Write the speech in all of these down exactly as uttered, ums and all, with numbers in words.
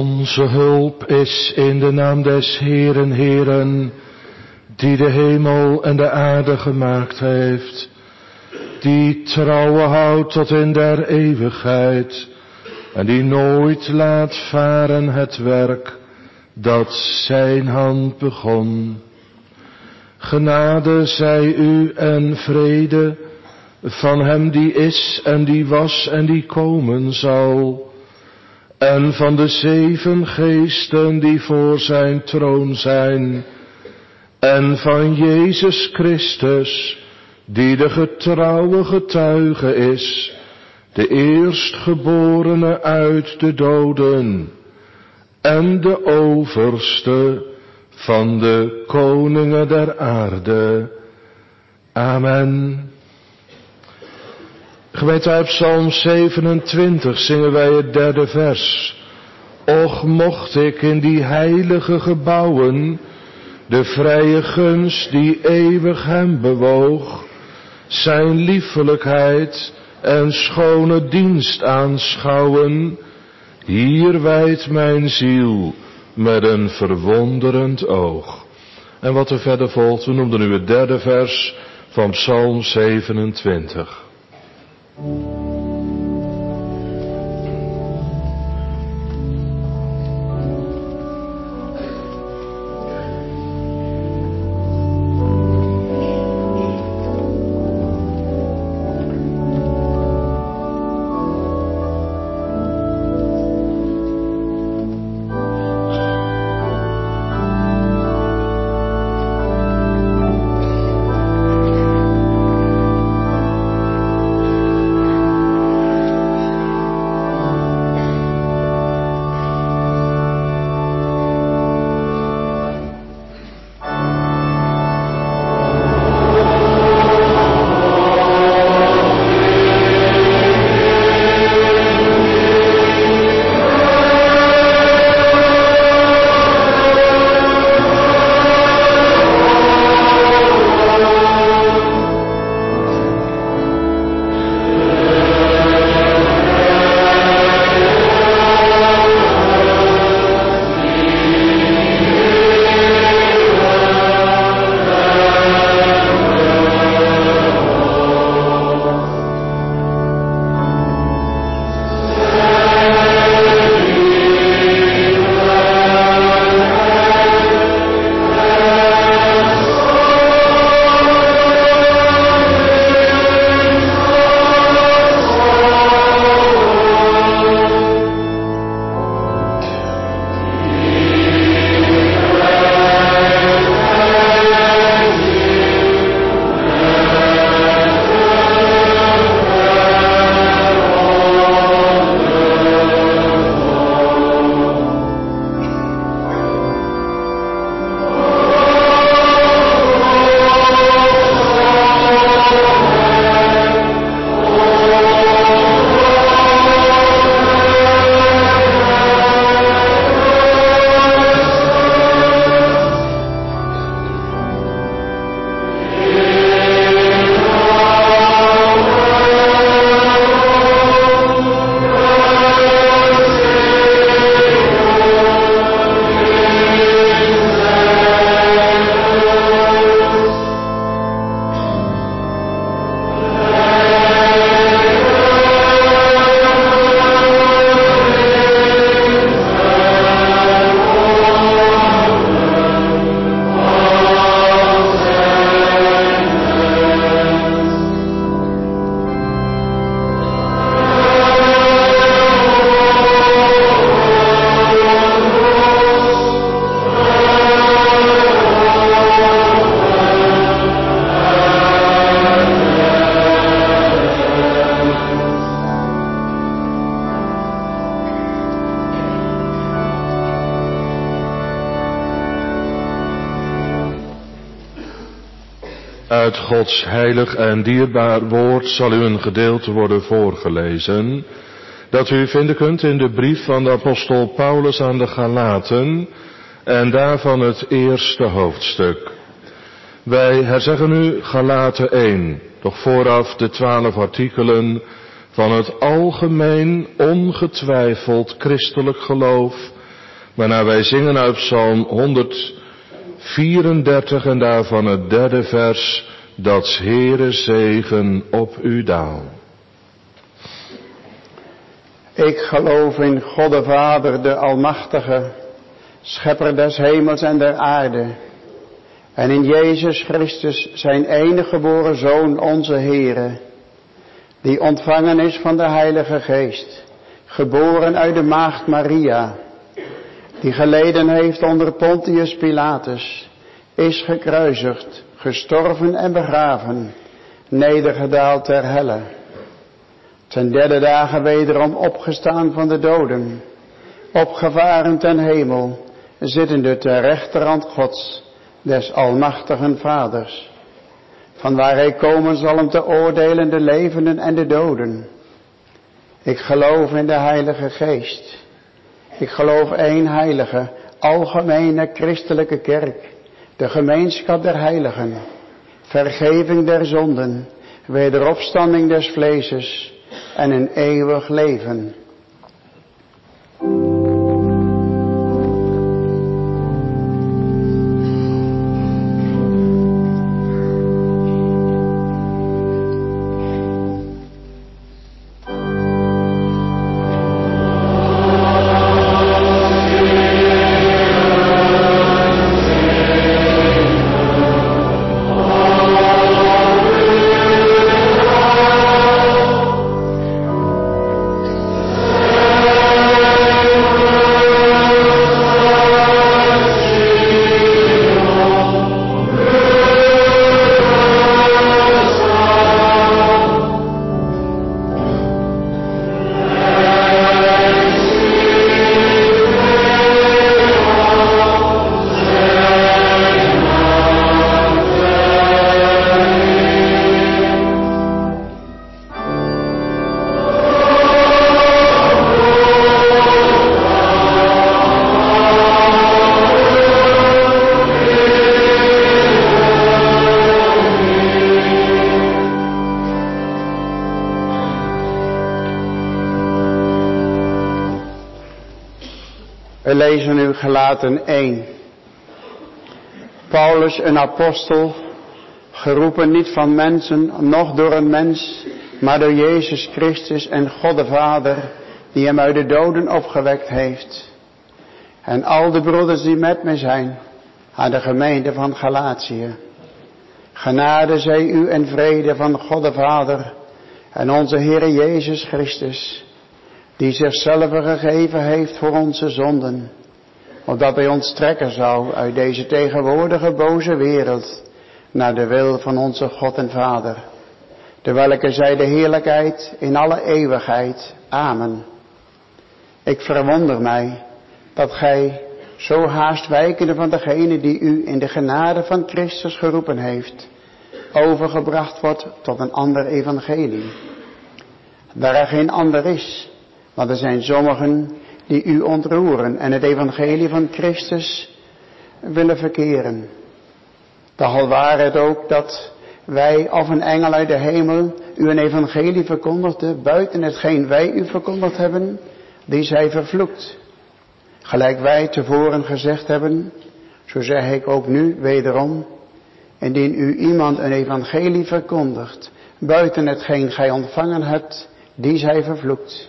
Onze hulp is in de naam des Heeren, Heeren, die de hemel en de aarde gemaakt heeft, die trouwe houdt tot in der eeuwigheid, en die nooit laat varen het werk dat zijn hand begon. Genade zij u en vrede van hem die is en die was en die komen zal, en van de zeven geesten die voor zijn troon zijn, en van Jezus Christus, die de getrouwe getuige is, de eerstgeborene uit de doden, en de overste van de koningen der aarde. Amen. Gemeente, uit Psalm zevenentwintig zingen wij het derde vers. Och, mocht ik in die heilige gebouwen de vrije gunst die eeuwig hem bewoog, zijn liefelijkheid en schone dienst aanschouwen. Hier wijdt mijn ziel met een verwonderend oog. En wat er verder volgt, we noemden nu het derde vers van Psalm zevenentwintig. Uit Gods heilig en dierbaar woord zal u een gedeelte worden voorgelezen, dat u vinden kunt in de brief van de apostel Paulus aan de Galaten, en daarvan het eerste hoofdstuk. Wij herzeggen nu Galaten één, doch vooraf de twaalf artikelen van het algemeen ongetwijfeld christelijk geloof Waarna wij zingen uit Psalm honderdvierendertig en daarvan het derde vers, dat 's Heere zegen op u daal. Ik geloof in God de Vader, de Almachtige, Schepper des hemels en der aarde, en in Jezus Christus, zijn enige geboren Zoon, onze Heere, die ontvangen is van de Heilige Geest, geboren uit de maagd Maria, die geleden heeft onder Pontius Pilatus, is gekruisigd, gestorven en begraven, nedergedaald ter helle, ten derde dagen wederom opgestaan van de doden, opgevaren ten hemel, zittende ter rechterhand Gods, des almachtigen Vaders, vanwaar hij komen zal om te oordelen de levenden en de doden. Ik geloof in de Heilige Geest. Ik geloof één heilige, algemene christelijke kerk, de gemeenschap der heiligen, vergeving der zonden, wederopstanding des vleeses en een eeuwig leven. We lezen nu Galaten één. Paulus, een apostel, geroepen niet van mensen, noch door een mens, maar door Jezus Christus en God de Vader, die hem uit de doden opgewekt heeft. En al de broeders die met mij zijn, aan de gemeente van Galatië. Genade zij u en vrede van God de Vader en onze Heere Jezus Christus, die zichzelf gegeven heeft voor onze zonden, opdat hij ons trekken zou uit deze tegenwoordige boze wereld, naar de wil van onze God en Vader, de welke zij de heerlijkheid in alle eeuwigheid. Amen. Ik verwonder mij dat gij, zo haast wijkende van degene die u in de genade van Christus geroepen heeft, overgebracht wordt tot een ander evangelie. Daar er geen ander is, want er zijn sommigen die u ontroeren en het evangelie van Christus willen verkeren. Toch al ware het ook dat wij of een engel uit de hemel u een evangelie verkondigde, buiten hetgeen wij u verkondigd hebben, die zij vervloekt. Gelijk wij tevoren gezegd hebben, zo zeg ik ook nu wederom, indien u iemand een evangelie verkondigt, buiten hetgeen gij ontvangen hebt, die zij vervloekt.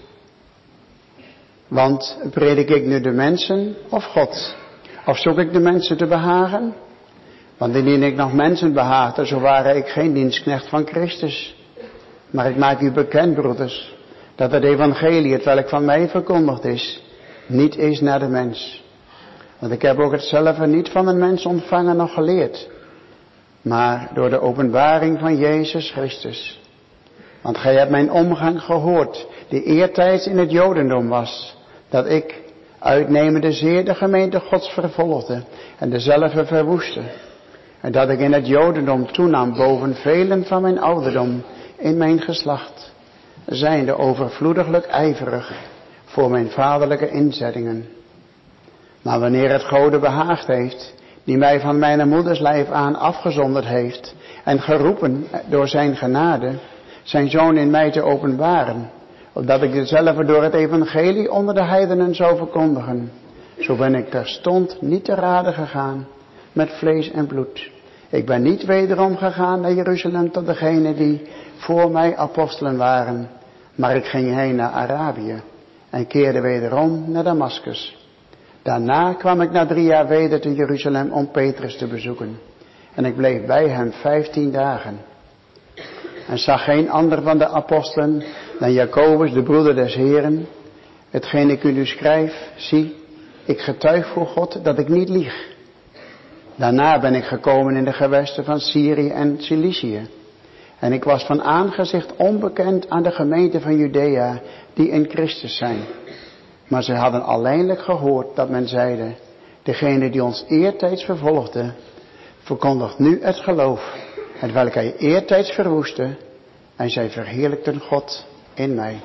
Want predik ik nu de mensen of God? Of zoek ik de mensen te behagen? Want indien ik nog mensen behaagde, zo ware ik geen dienstknecht van Christus. Maar ik maak u bekend, broeders, dat het evangelie, het welk van mij verkondigd is, niet is naar de mens. Want ik heb ook hetzelfde niet van een mens ontvangen nog geleerd, maar door de openbaring van Jezus Christus. Want gij hebt mijn omgang gehoord, die eertijds in het Jodendom was, dat ik, uitnemende zeer de gemeente Gods vervolgde en dezelfde verwoestte. En dat ik in het Jodendom toenam boven velen van mijn ouderdom in mijn geslacht, zijnde overvloediglijk ijverig voor mijn vaderlijke inzettingen. Maar wanneer het Gode behaagd heeft, die mij van mijn moeders lijf aan afgezonderd heeft en geroepen door zijn genade, zijn Zoon in mij te openbaren, opdat ik dezelfde door het evangelie onder de heidenen zou verkondigen, Zo ben ik terstond niet te raden gegaan met vlees en bloed. Ik ben niet wederom gegaan naar Jeruzalem tot degenen die voor mij apostelen waren. Maar ik ging heen naar Arabië en keerde wederom naar Damaskus. Daarna kwam ik na drie jaar weder te Jeruzalem om Petrus te bezoeken. En ik bleef bij hem vijftien dagen. En zag geen ander van de apostelen dan Jacobus, de broeder des Heren. Hetgeen ik u nu schrijf, zie, ik getuig voor God dat ik niet lieg. Daarna ben ik gekomen in de gewesten van Syrië en Cilicië. En ik was van aangezicht onbekend aan de gemeente van Judea die in Christus zijn. Maar ze hadden alleenlijk gehoord dat men zeide, degene die ons eertijds vervolgde, verkondigt nu het geloof, hetwelk hij eertijds verwoestte, en zij verheerlijkten God in mij.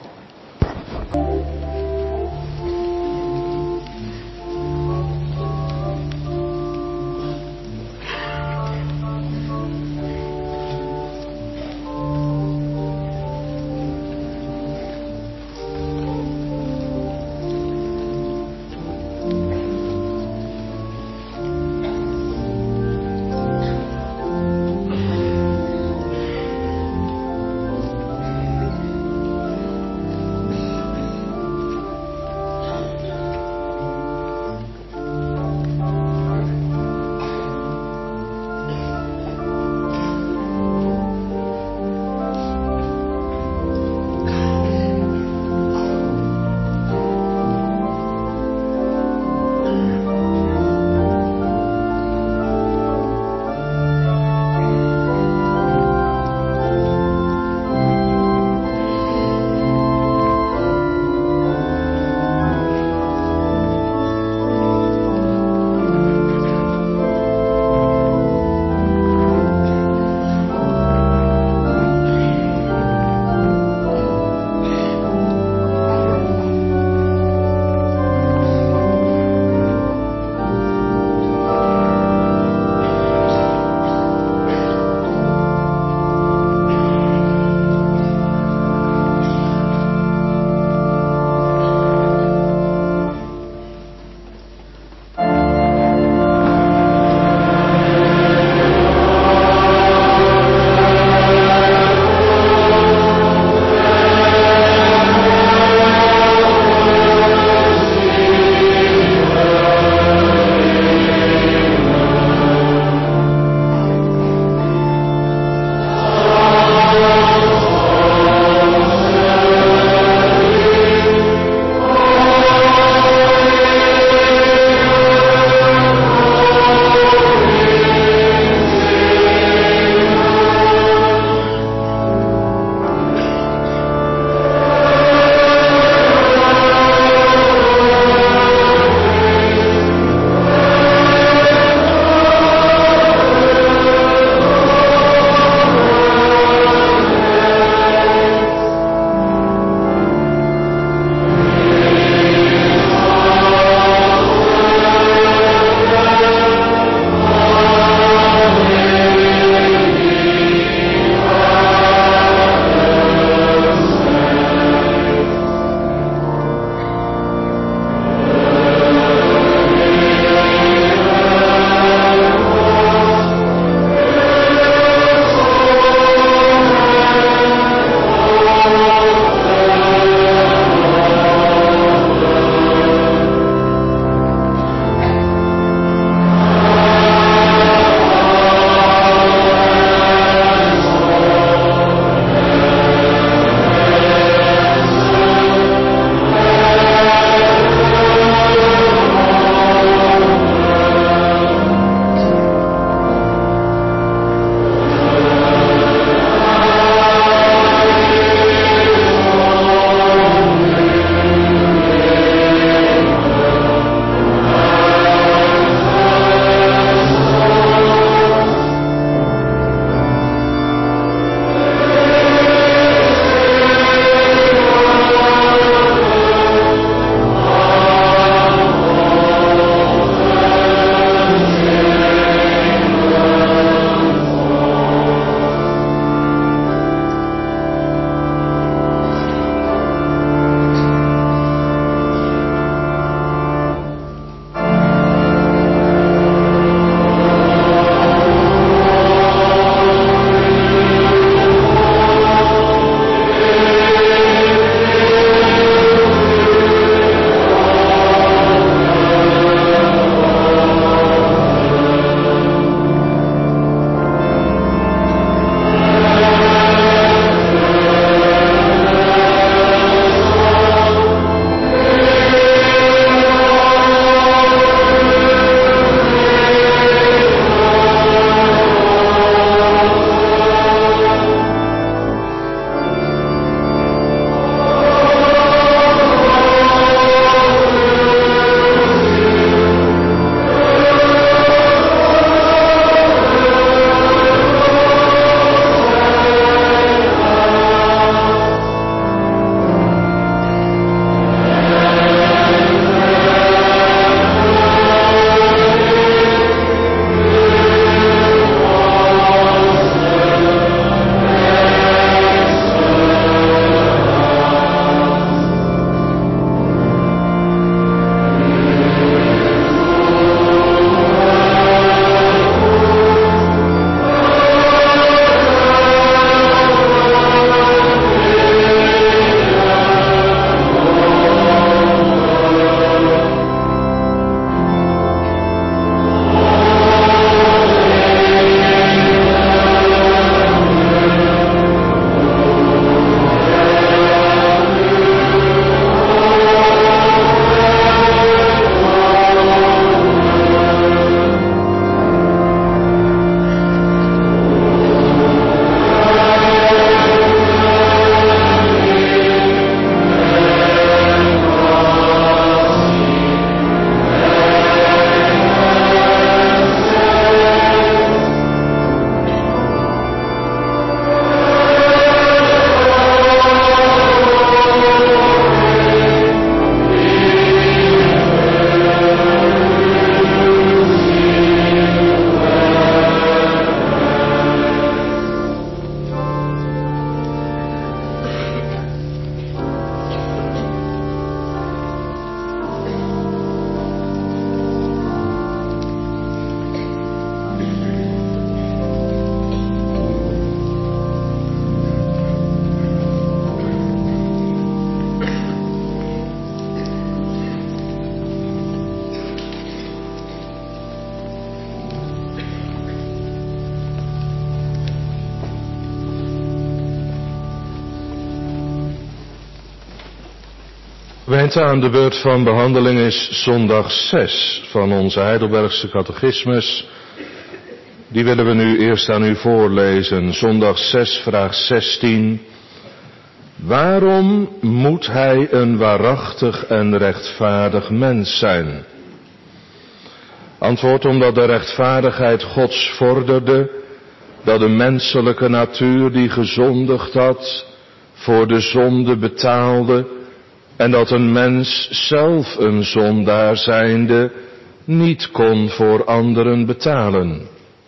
Gemeente, aan de beurt van behandeling is zondag zes van onze Heidelbergse catechismus. Die willen we nu eerst aan u voorlezen. Zondag zes, vraag zestien. Waarom moet hij een waarachtig en rechtvaardig mens zijn? Antwoord: omdat de rechtvaardigheid Gods vorderde, dat de menselijke natuur die gezondigd had, voor de zonde betaalde, en dat een mens zelf een zondaar zijnde niet kon voor anderen betalen.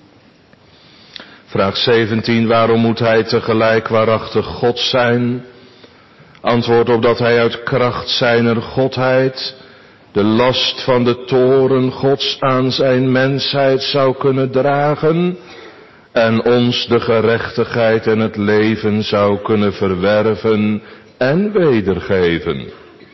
Vraag zeventien. Waarom moet hij tegelijk waarachtig God zijn? Antwoord: opdat hij uit kracht zijner godheid de last van de toorn Gods aan zijn mensheid zou kunnen dragen en ons de gerechtigheid en het leven zou kunnen verwerven en wedergeven.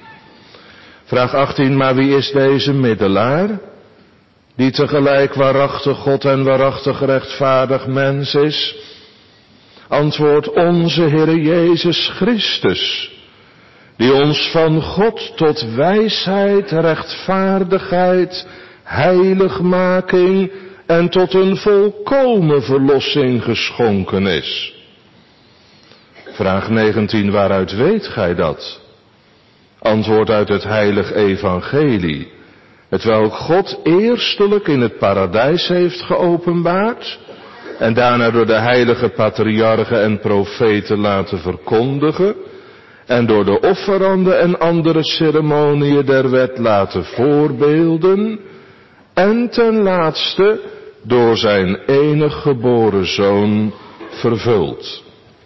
Vraag achttien. Maar wie is deze middelaar, die tegelijk waarachtig God en waarachtig rechtvaardig mens is? Antwoord: onze Heere Jezus Christus, die ons van God tot wijsheid, rechtvaardigheid, heiligmaking en tot een volkomen verlossing geschonken is. Vraag negentien. Waaruit weet gij dat? Antwoord: uit het heilig evangelie, hetwelk God eerstelijk in het paradijs heeft geopenbaard en daarna door de heilige patriarchen en profeten laten verkondigen en door de offeranden en andere ceremoniën der wet laten voorbeelden en ten laatste door zijn enig geboren Zoon vervuld.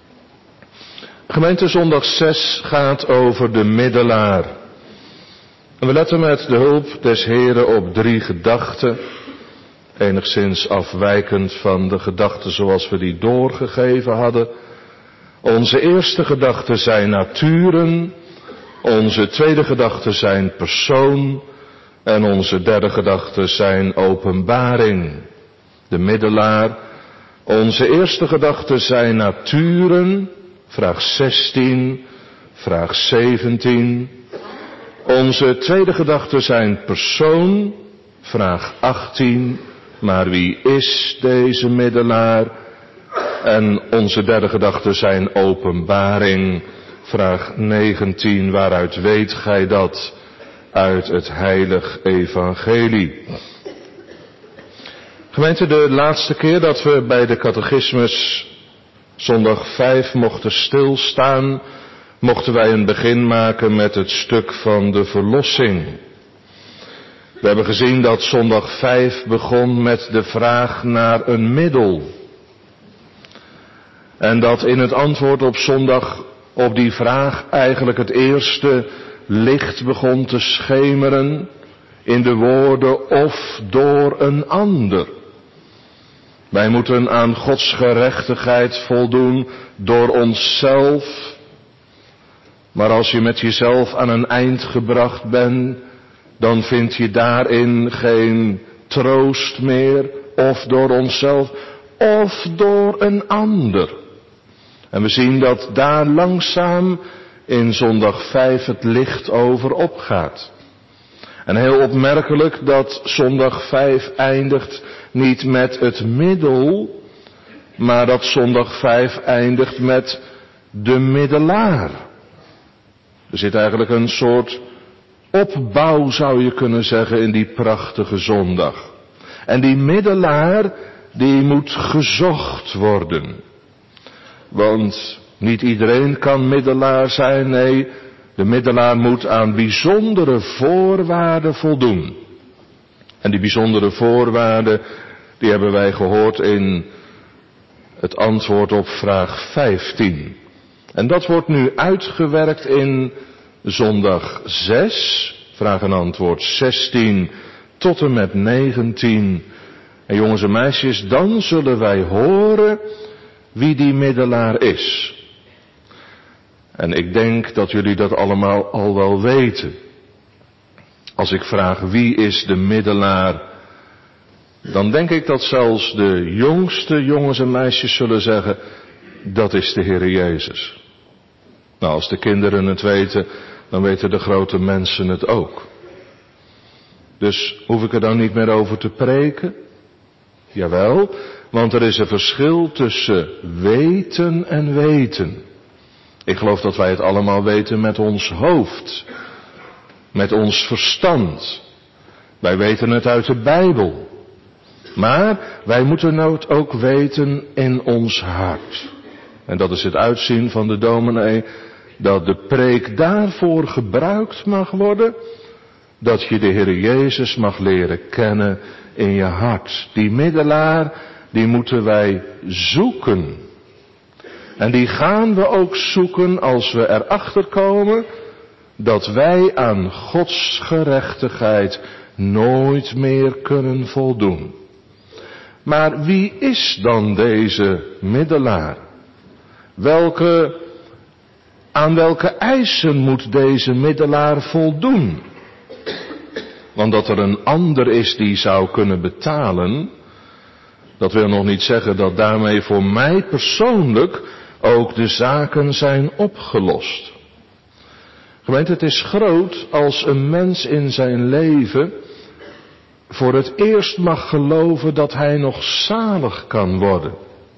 Gemeente, zondag zes gaat over de middelaar. En we letten met de hulp des Heren op drie gedachten, enigszins afwijkend van de gedachten zoals we die doorgegeven hadden. Onze eerste gedachten zijn naturen, onze tweede gedachten zijn persoon en onze derde gedachten zijn openbaring. De middelaar. Onze eerste gedachten zijn naturen, vraag zestien, vraag zeventien. Onze tweede gedachten zijn persoon, vraag achttien, maar wie is deze middelaar? En onze derde gedachten zijn openbaring, vraag negentien, waaruit weet gij dat? Uit het heilig evangelie. Gemeente, de laatste keer dat we bij de catechismus zondag vijf mochten stilstaan, mochten wij een begin maken met het stuk van de verlossing. We hebben gezien dat zondag vijf begon met de vraag naar een middel. En dat in het antwoord op zondag op die vraag eigenlijk het eerste licht begon te schemeren in de woorden of door een ander. Wij moeten aan Gods gerechtigheid voldoen door onszelf. Maar als je met jezelf aan een eind gebracht bent, dan vind je daarin geen troost meer, of door onszelf, of door een ander. En we zien dat daar langzaam in zondag vijf het licht over opgaat. En heel opmerkelijk dat zondag vijf eindigt niet met het middel, maar dat zondag vijf eindigt met de middelaar. Er zit eigenlijk een soort opbouw, zou je kunnen zeggen, in die prachtige zondag. En die middelaar, die moet gezocht worden. Want niet iedereen kan middelaar zijn, nee, de middelaar moet aan bijzondere voorwaarden voldoen. En die bijzondere voorwaarden, die hebben wij gehoord in het antwoord op vraag vijftien. En dat wordt nu uitgewerkt in zondag zes, vraag en antwoord zestien tot en met negentien. En jongens en meisjes, dan zullen wij horen wie die middelaar is. En ik denk dat jullie dat allemaal al wel weten. Als ik vraag wie is de middelaar, dan denk ik dat zelfs de jongste jongens en meisjes zullen zeggen, dat is de Heere Jezus. Nou, als de kinderen het weten, dan weten de grote mensen het ook. Dus hoef ik er dan niet meer over te preken? Jawel, want er is een verschil tussen weten en weten. Ik geloof dat wij het allemaal weten met ons hoofd, met ons verstand. Wij weten het uit de Bijbel. Maar wij moeten het ook weten in ons hart. En dat is het uitzien van de dominee, dat de preek daarvoor gebruikt mag worden, dat je de Heer Jezus mag leren kennen in je hart. Die middelaar, die moeten wij zoeken. En die gaan we ook zoeken als we erachter komen dat wij aan Gods gerechtigheid nooit meer kunnen voldoen. Maar wie is dan deze middelaar? Welke, aan welke eisen moet deze middelaar voldoen? Want dat er een ander is die zou kunnen betalen, dat wil nog niet zeggen dat daarmee voor mij persoonlijk ook de zaken zijn opgelost. Gemeente, het is groot als een mens in zijn leven voor het eerst mag geloven dat hij nog zalig kan worden.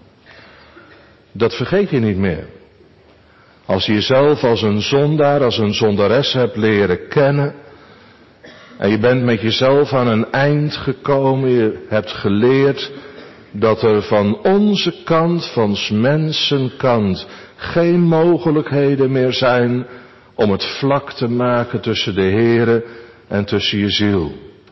Dat vergeet je niet meer. Als je jezelf als een zondaar, als een zondares hebt leren kennen, en je bent met jezelf aan een eind gekomen, je hebt geleerd dat er van onze kant, van 's mensenkant, geen mogelijkheden meer zijn om het vlak te maken tussen de Heere en tussen je ziel.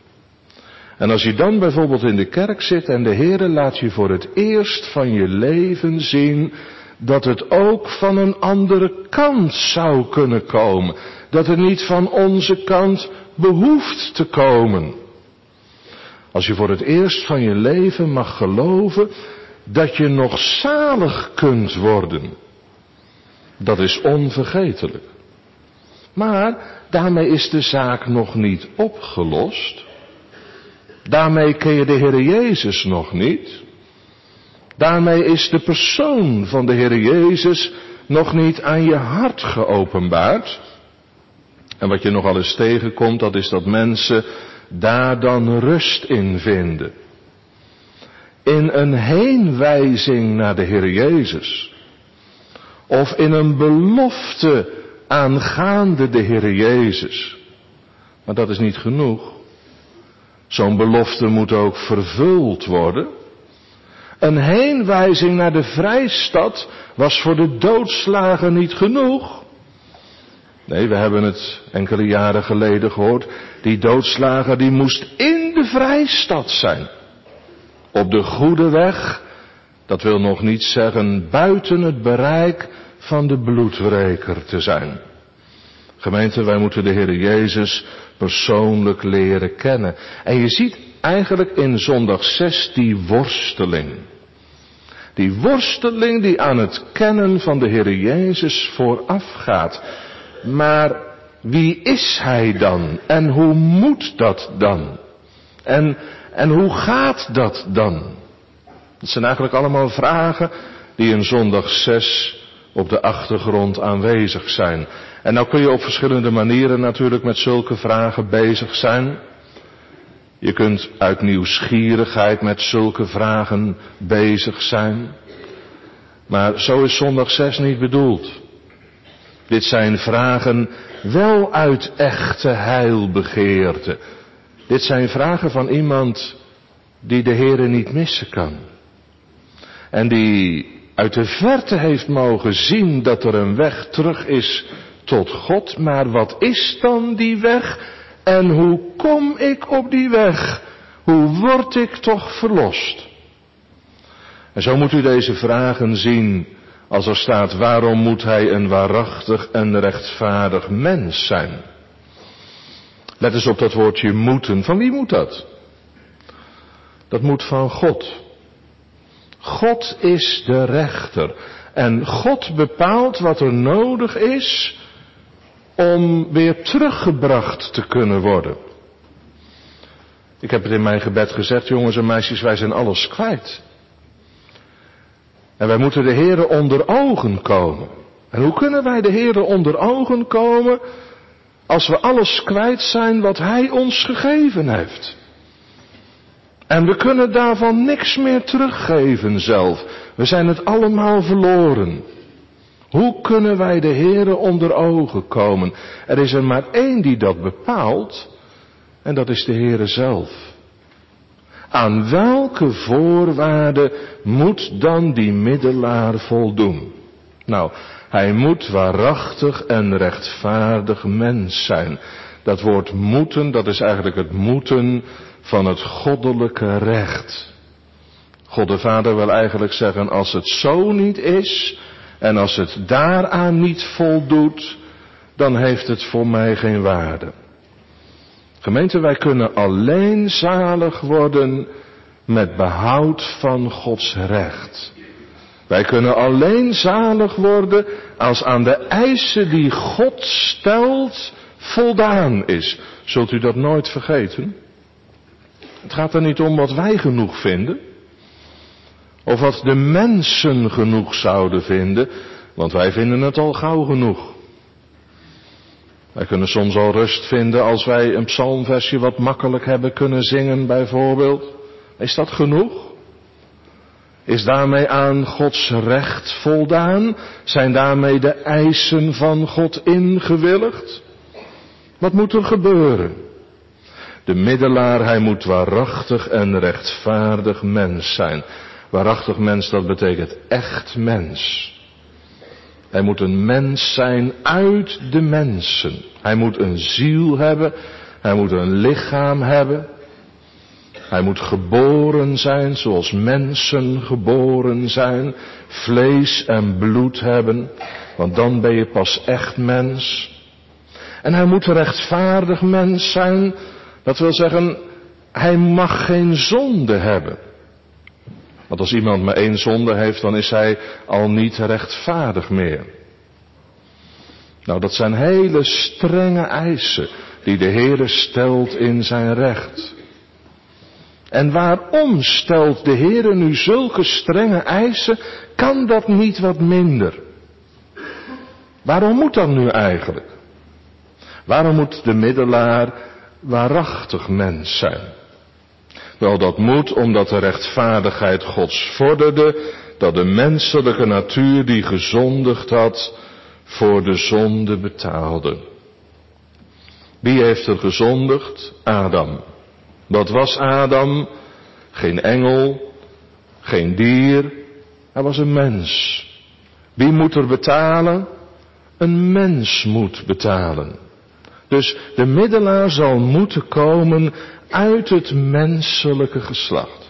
En als je dan bijvoorbeeld in de kerk zit en de Heere laat je voor het eerst van je leven zien dat het ook van een andere kant zou kunnen komen. Dat het niet van onze kant behoeft te komen. Als je voor het eerst van je leven mag geloven dat je nog zalig kunt worden. Dat is onvergetelijk. Maar daarmee is de zaak nog niet opgelost. Daarmee ken je de Heer Jezus nog niet. Daarmee is de persoon van de Heer Jezus nog niet aan je hart geopenbaard. En wat je nogal eens tegenkomt, dat is dat mensen daar dan rust in vinden. In een heenwijzing naar de Heer Jezus. Of in een belofte aangaande de Heer Jezus. Maar dat is niet genoeg. Zo'n belofte moet ook vervuld worden. Een heenwijzing naar de vrijstad was voor de doodslager niet genoeg. Nee, we hebben het enkele jaren geleden gehoord. Die doodslager die moest in de vrijstad zijn. Op de goede weg, dat wil nog niet zeggen buiten het bereik van de bloedwreker te zijn. Gemeente, wij moeten de Heer Jezus persoonlijk leren kennen. En je ziet eigenlijk in zondag zes die worsteling. Die worsteling die aan het kennen van de Heer Jezus voorafgaat. Maar wie is Hij dan? En hoe moet dat dan? En, en hoe gaat dat dan? Dat zijn eigenlijk allemaal vragen die in zondag zes op de achtergrond aanwezig zijn. En nou kun je op verschillende manieren natuurlijk met zulke vragen bezig zijn. Je kunt uit nieuwsgierigheid met zulke vragen bezig zijn. Maar zo is zondag zes niet bedoeld. Dit zijn vragen wel uit echte heilbegeerte. Dit zijn vragen van iemand die de Heere niet missen kan. En die uit de verte heeft mogen zien dat er een weg terug is tot God. Maar wat is dan die weg? En hoe kom ik op die weg? Hoe word ik toch verlost? En zo moet u deze vragen zien als er staat: waarom moet hij een waarachtig en rechtvaardig mens zijn? Let eens op dat woordje moeten. Van wie moet dat? Dat moet van God. God is de rechter. En God bepaalt wat er nodig is om weer teruggebracht te kunnen worden. Ik heb het in mijn gebed gezegd, jongens en meisjes, wij zijn alles kwijt. En wij moeten de Heere onder ogen komen. En hoe kunnen wij de Heere onder ogen komen? als we alles kwijt zijn wat Hij ons gegeven heeft. En we kunnen daarvan niks meer teruggeven zelf. We zijn het allemaal verloren. Hoe kunnen wij de Heere onder ogen komen? Er is er maar één die dat bepaalt. En dat is de Heere zelf. Aan welke voorwaarden moet dan die middelaar voldoen? Nou, hij moet waarachtig en rechtvaardig mens zijn. Dat woord moeten, dat is eigenlijk het moeten van het goddelijke recht. God de Vader wil eigenlijk zeggen, als het zo niet is en als het daaraan niet voldoet, dan heeft het voor mij geen waarde. Gemeente, wij kunnen alleen zalig worden met behoud van Gods recht. Wij kunnen alleen zalig worden als aan de eisen die God stelt voldaan is. Zult u dat nooit vergeten? Het gaat er niet om wat wij genoeg vinden. Of wat de mensen genoeg zouden vinden. Want wij vinden het al gauw genoeg. Wij kunnen soms al rust vinden als wij een psalmversje wat makkelijk hebben kunnen zingen bijvoorbeeld. Is dat genoeg? Is daarmee aan Gods recht voldaan? Zijn daarmee de eisen van God ingewilligd? Wat moet er gebeuren? De middelaar, hij moet waarachtig en rechtvaardig mens zijn. Waarachtig mens, dat betekent echt mens. Hij moet een mens zijn uit de mensen. Hij moet een ziel hebben. Hij moet een lichaam hebben. Hij moet geboren zijn zoals mensen geboren zijn. Vlees en bloed hebben. Want dan ben je pas echt mens. En hij moet een rechtvaardig mens zijn. Dat wil zeggen, hij mag geen zonde hebben. Want als iemand maar één zonde heeft, dan is hij al niet rechtvaardig meer. Nou, dat zijn hele strenge eisen die de Heere stelt in zijn recht. En waarom stelt de Heere nu zulke strenge eisen? Kan dat niet wat minder? Waarom moet dat nu eigenlijk? Waarom moet de middelaar waarachtig mens zijn? Wel, dat moet omdat de rechtvaardigheid Gods vorderde, dat de menselijke natuur die gezondigd had, voor de zonde betaalde. Wie heeft er gezondigd? Adam. Wat was Adam? Geen engel, geen dier, hij was een mens. Wie moet er betalen? Een mens moet betalen. Dus de middelaar zal moeten komen uit het menselijke geslacht.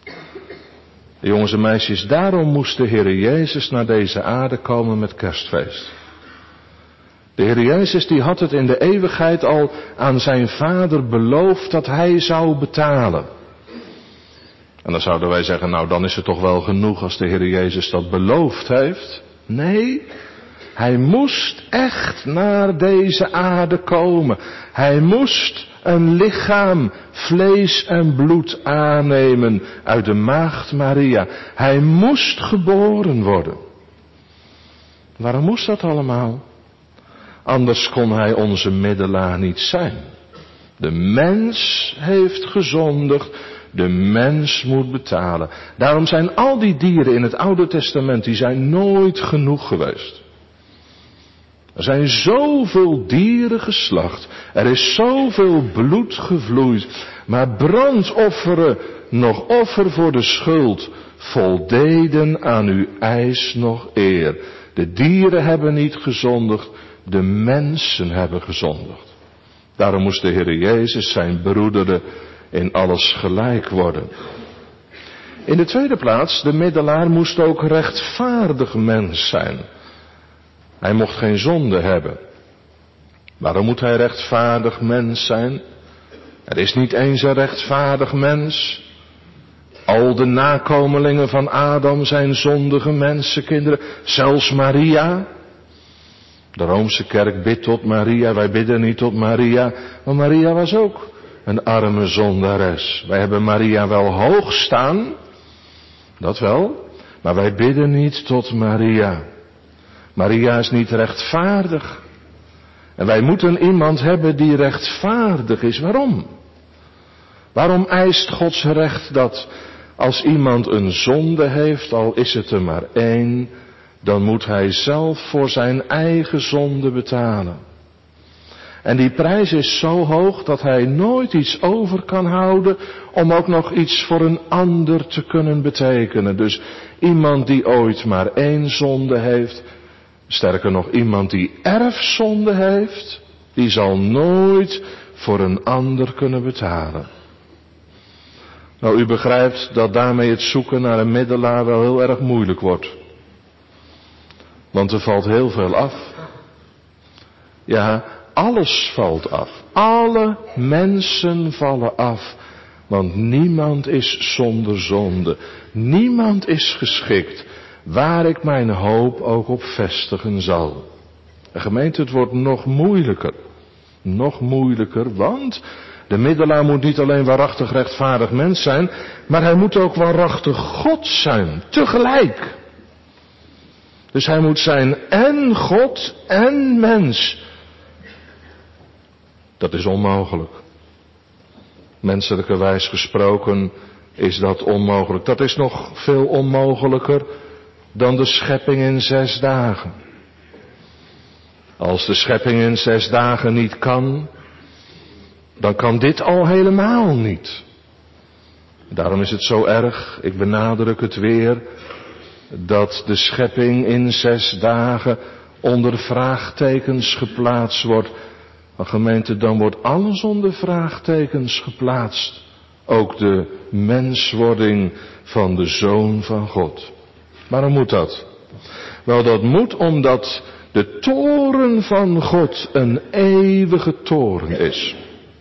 Jongens en meisjes, daarom moest de Heer Jezus naar deze aarde komen met kerstfeest. De Heer Jezus die had het in de eeuwigheid al aan zijn Vader beloofd dat hij zou betalen. En dan zouden wij zeggen, nou dan is het toch wel genoeg als de Heer Jezus dat beloofd heeft. Nee, hij moest echt naar deze aarde komen. Hij moest een lichaam, vlees en bloed aannemen uit de maagd Maria. Hij moest geboren worden. Waarom moest dat allemaal? Anders kon hij onze middelaar niet zijn. De mens heeft gezondigd. De mens moet betalen. Daarom zijn al die dieren in het Oude Testament, die zijn nooit genoeg geweest. Er zijn zoveel dieren geslacht. Er is zoveel bloed gevloeid. Maar brandofferen, nog offer voor de schuld, voldeden aan uw eis nog eer. De dieren hebben niet gezondigd, de mensen hebben gezondigd. Daarom moest de Heer Jezus zijn broederen in alles gelijk worden. In de tweede plaats, de middelaar moest ook rechtvaardig mens zijn. Hij mocht geen zonde hebben. Waarom moet hij rechtvaardig mens zijn? Er is niet eens een rechtvaardig mens. Al de nakomelingen van Adam zijn zondige mensenkinderen. Zelfs Maria. De Roomse kerk bidt tot Maria. Wij bidden niet tot Maria. Maar Maria was ook een arme zondares. Wij hebben Maria wel hoog staan. Dat wel. Maar wij bidden niet tot Maria. Maria is niet rechtvaardig. En wij moeten iemand hebben die rechtvaardig is. Waarom? Waarom eist Gods recht dat als iemand een zonde heeft, al is het er maar één, dan moet hij zelf voor zijn eigen zonde betalen. En die prijs is zo hoog dat hij nooit iets over kan houden om ook nog iets voor een ander te kunnen betekenen. Dus iemand die ooit maar één zonde heeft, sterker nog iemand die erfzonde heeft, die zal nooit voor een ander kunnen betalen. Nou, u begrijpt dat daarmee het zoeken naar een middelaar wel heel erg moeilijk wordt. Want er valt heel veel af. Ja, alles valt af. Alle mensen vallen af. Want niemand is zonder zonde. Niemand is geschikt waar ik mijn hoop ook op vestigen zal. En gemeente, het wordt nog moeilijker. Nog moeilijker, want de middelaar moet niet alleen waarachtig rechtvaardig mens zijn, maar hij moet ook waarachtig God zijn, tegelijk. Dus hij moet zijn en God en mens. Dat is onmogelijk. Menselijkerwijs gesproken is dat onmogelijk. Dat is nog veel onmogelijker dan de schepping in zes dagen. Als de schepping in zes dagen niet kan, dan kan dit al helemaal niet. Daarom is het zo erg, ik benadruk het weer, dat de schepping in zes dagen onder vraagtekens geplaatst wordt. Maar gemeente, dan wordt alles onder vraagtekens geplaatst. Ook de menswording van de Zoon van God. Waarom moet dat? Wel, dat moet omdat de toorn van God een eeuwige toorn is.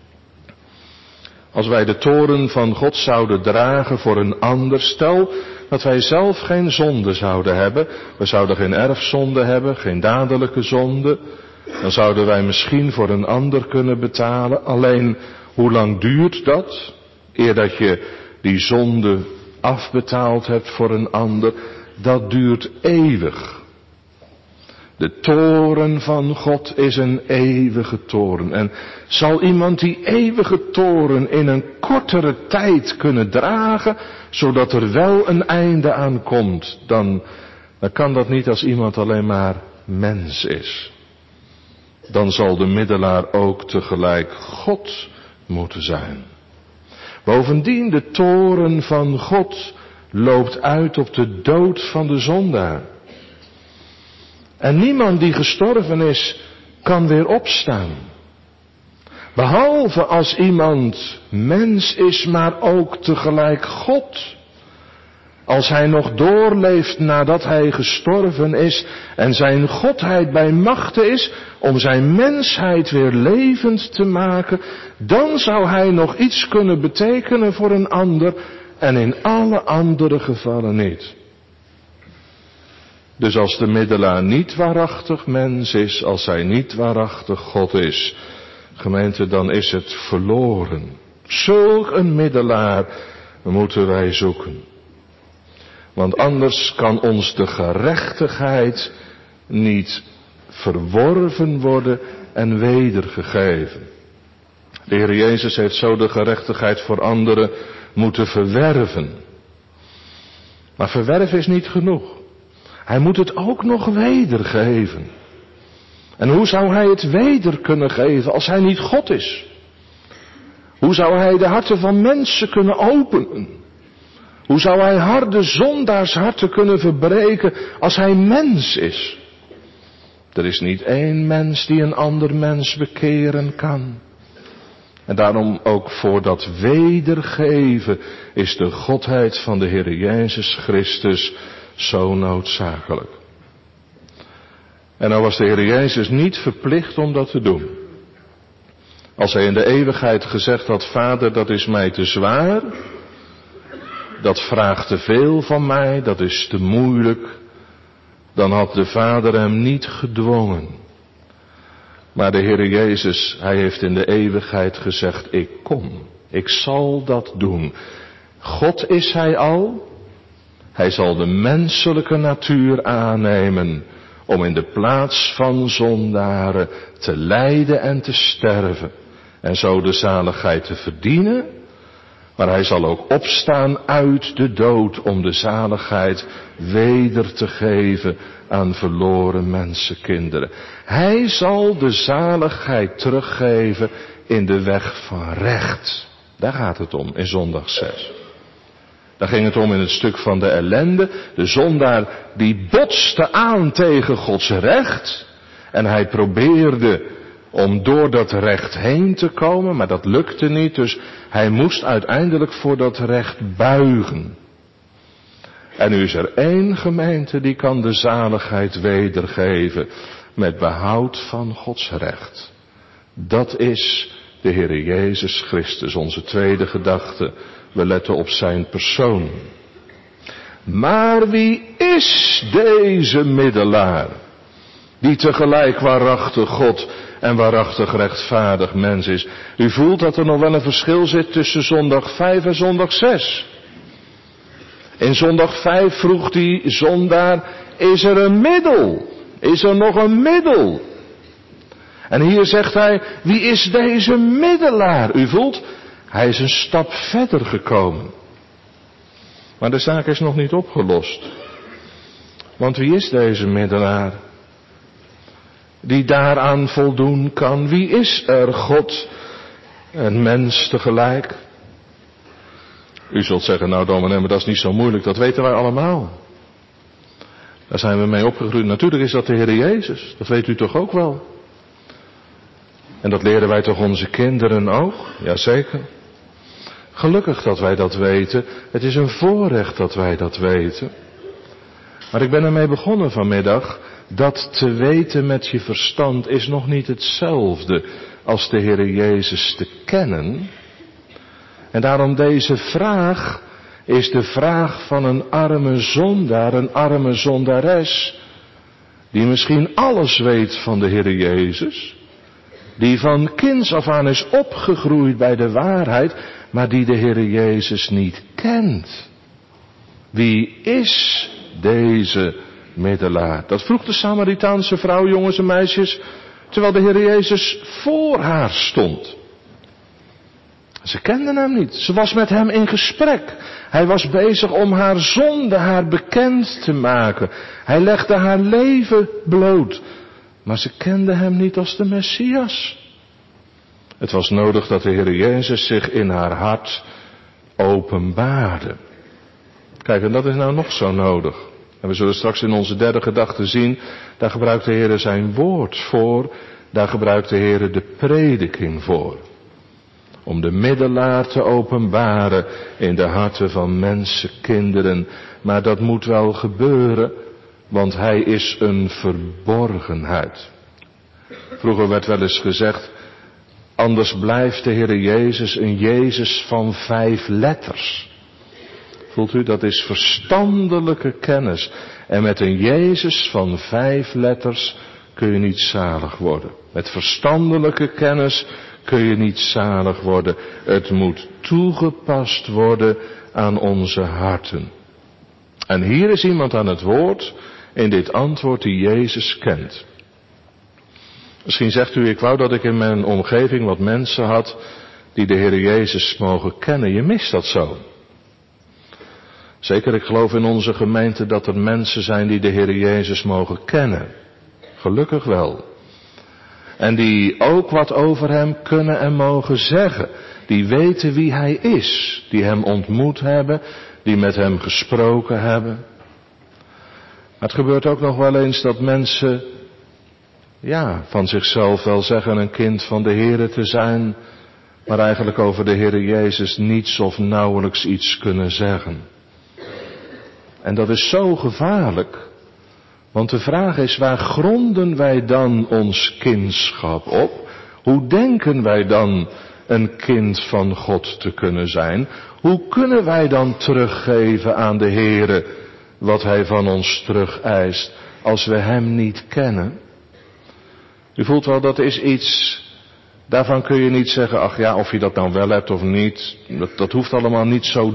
Als wij de toorn van God zouden dragen voor een ander, stel dat wij zelf geen zonde zouden hebben, we zouden geen erfzonde hebben, geen dadelijke zonde, dan zouden wij misschien voor een ander kunnen betalen. Alleen, hoe lang duurt dat, eer dat je die zonde afbetaald hebt voor een ander? Dat duurt eeuwig. De toorn van God is een eeuwige toorn. En zal iemand die eeuwige toorn in een kortere tijd kunnen dragen, zodat er wel een einde aan komt, dan, dan kan dat niet als iemand alleen maar mens is. Dan zal de middelaar ook tegelijk God moeten zijn. Bovendien, de toorn van God loopt uit op de dood van de zondaar. En niemand die gestorven is, kan weer opstaan. Behalve als iemand mens is, maar ook tegelijk God. Als hij nog doorleeft nadat hij gestorven is en zijn godheid bij machte is om zijn mensheid weer levend te maken, dan zou hij nog iets kunnen betekenen voor een ander en in alle andere gevallen niet. Dus als de middelaar niet waarachtig mens is, als hij niet waarachtig God is, gemeente, dan is het verloren. Zulk een middelaar moeten wij zoeken. Want anders kan ons de gerechtigheid niet verworven worden en wedergegeven. De Heer Jezus heeft zo de gerechtigheid voor anderen moeten verwerven. Maar verwerven is niet genoeg. Hij moet het ook nog wedergeven. En hoe zou hij het weder kunnen geven als hij niet God is? Hoe zou hij de harten van mensen kunnen openen? Hoe zou hij harde zondaarsharten kunnen verbreken als hij mens is? Er is niet één mens die een ander mens bekeren kan. En daarom ook voor dat wedergeven is de Godheid van de Heer Jezus Christus zo noodzakelijk. En nou was de Heer Jezus niet verplicht om dat te doen. Als hij in de eeuwigheid gezegd had, Vader, dat is mij te zwaar, dat vraagt te veel van mij, dat is te moeilijk, dan had de Vader hem niet gedwongen. Maar de Heer Jezus, hij heeft in de eeuwigheid gezegd, ik kom, ik zal dat doen. God is hij al, hij zal de menselijke natuur aannemen om in de plaats van zondaren te lijden en te sterven en zo de zaligheid te verdienen. Maar hij zal ook opstaan uit de dood om de zaligheid weder te geven aan verloren mensenkinderen. Hij zal de zaligheid teruggeven in de weg van recht. Daar gaat het om in zondag zes. Daar ging het om in het stuk van de ellende. De zondaar die botste aan tegen Gods recht. En hij probeerde om door dat recht heen te komen, maar dat lukte niet. Dus hij moest uiteindelijk voor dat recht buigen. En nu is er één gemeente die kan de zaligheid wedergeven met behoud van Gods recht. Dat is de Heere Jezus Christus, onze tweede gedachte. We letten op zijn persoon. Maar wie is deze middelaar, die tegelijk waarachtig God en waarachtig rechtvaardig mens is? U voelt dat er nog wel een verschil zit tussen zondag vijf en zondag zes. In zondag vijf vroeg die zondaar, is er een middel? Is er nog een middel? En hier zegt hij, wie is deze middelaar? U voelt, hij is een stap verder gekomen. Maar de zaak is nog niet opgelost. Want wie is deze middelaar die daaraan voldoen kan? Wie is er, God en mens tegelijk? U zult zeggen, nou dominee, maar dat is niet zo moeilijk, dat weten wij allemaal. Daar zijn we mee opgegroeid. Natuurlijk is dat de Heer Jezus, dat weet u toch ook wel. En dat leren wij toch onze kinderen ook? Jazeker. Gelukkig dat wij dat weten. Het is een voorrecht dat wij dat weten. Maar ik ben ermee begonnen vanmiddag. Dat te weten met je verstand is nog niet hetzelfde als de Heer Jezus te kennen. En daarom deze vraag is de vraag van een arme zondaar, een arme zondares. Die misschien alles weet van de Heer Jezus. Die van kinds af aan is opgegroeid bij de waarheid, maar die de Heer Jezus niet kent. Wie is deze middelaar? Dat vroeg de Samaritaanse vrouw, jongens en meisjes, terwijl de Heer Jezus voor haar stond. Ze kenden hem niet. Ze was met hem in gesprek. Hij was bezig om haar zonde haar bekend te maken. Hij legde haar leven bloot. Maar ze kende hem niet als de Messias. Het was nodig dat de Heer Jezus zich in haar hart openbaarde. Kijk, en dat is nou nog zo nodig. En we zullen straks in onze derde gedachte zien, daar gebruikt de Heer zijn woord voor, daar gebruikt de Heer de prediking voor. Om de middelaar te openbaren in de harten van mensenkinderen. Maar dat moet wel gebeuren, want hij is een verborgenheid. Vroeger werd wel eens gezegd, anders blijft de Heer Jezus een Jezus van vijf letters. Voelt u, dat is verstandelijke kennis. En met een Jezus van vijf letters kun je niet zalig worden. Met verstandelijke kennis kun je niet zalig worden. Het moet toegepast worden aan onze harten. En hier is iemand aan het woord in dit antwoord die Jezus kent. Misschien zegt u, ik wou dat ik in mijn omgeving wat mensen had die de Heer Jezus mogen kennen. Je mist dat zo. Zeker, ik geloof in onze gemeente dat er mensen zijn die de Heer Jezus mogen kennen. Gelukkig wel. En die ook wat over hem kunnen en mogen zeggen. Die weten wie hij is. Die hem ontmoet hebben. Die met hem gesproken hebben. Maar het gebeurt ook nog wel eens dat mensen, ja, van zichzelf wel zeggen een kind van de Heere te zijn. Maar eigenlijk over de Heere Jezus niets of nauwelijks iets kunnen zeggen. En dat is zo gevaarlijk. Want de vraag is, waar gronden wij dan ons kindschap op? Hoe denken wij dan een kind van God te kunnen zijn? Hoe kunnen wij dan teruggeven aan de Heere wat hij van ons terug eist als we hem niet kennen? U voelt wel, dat is iets, daarvan kun je niet zeggen, ach ja, of je dat nou wel hebt of niet. Dat, dat hoeft allemaal niet zo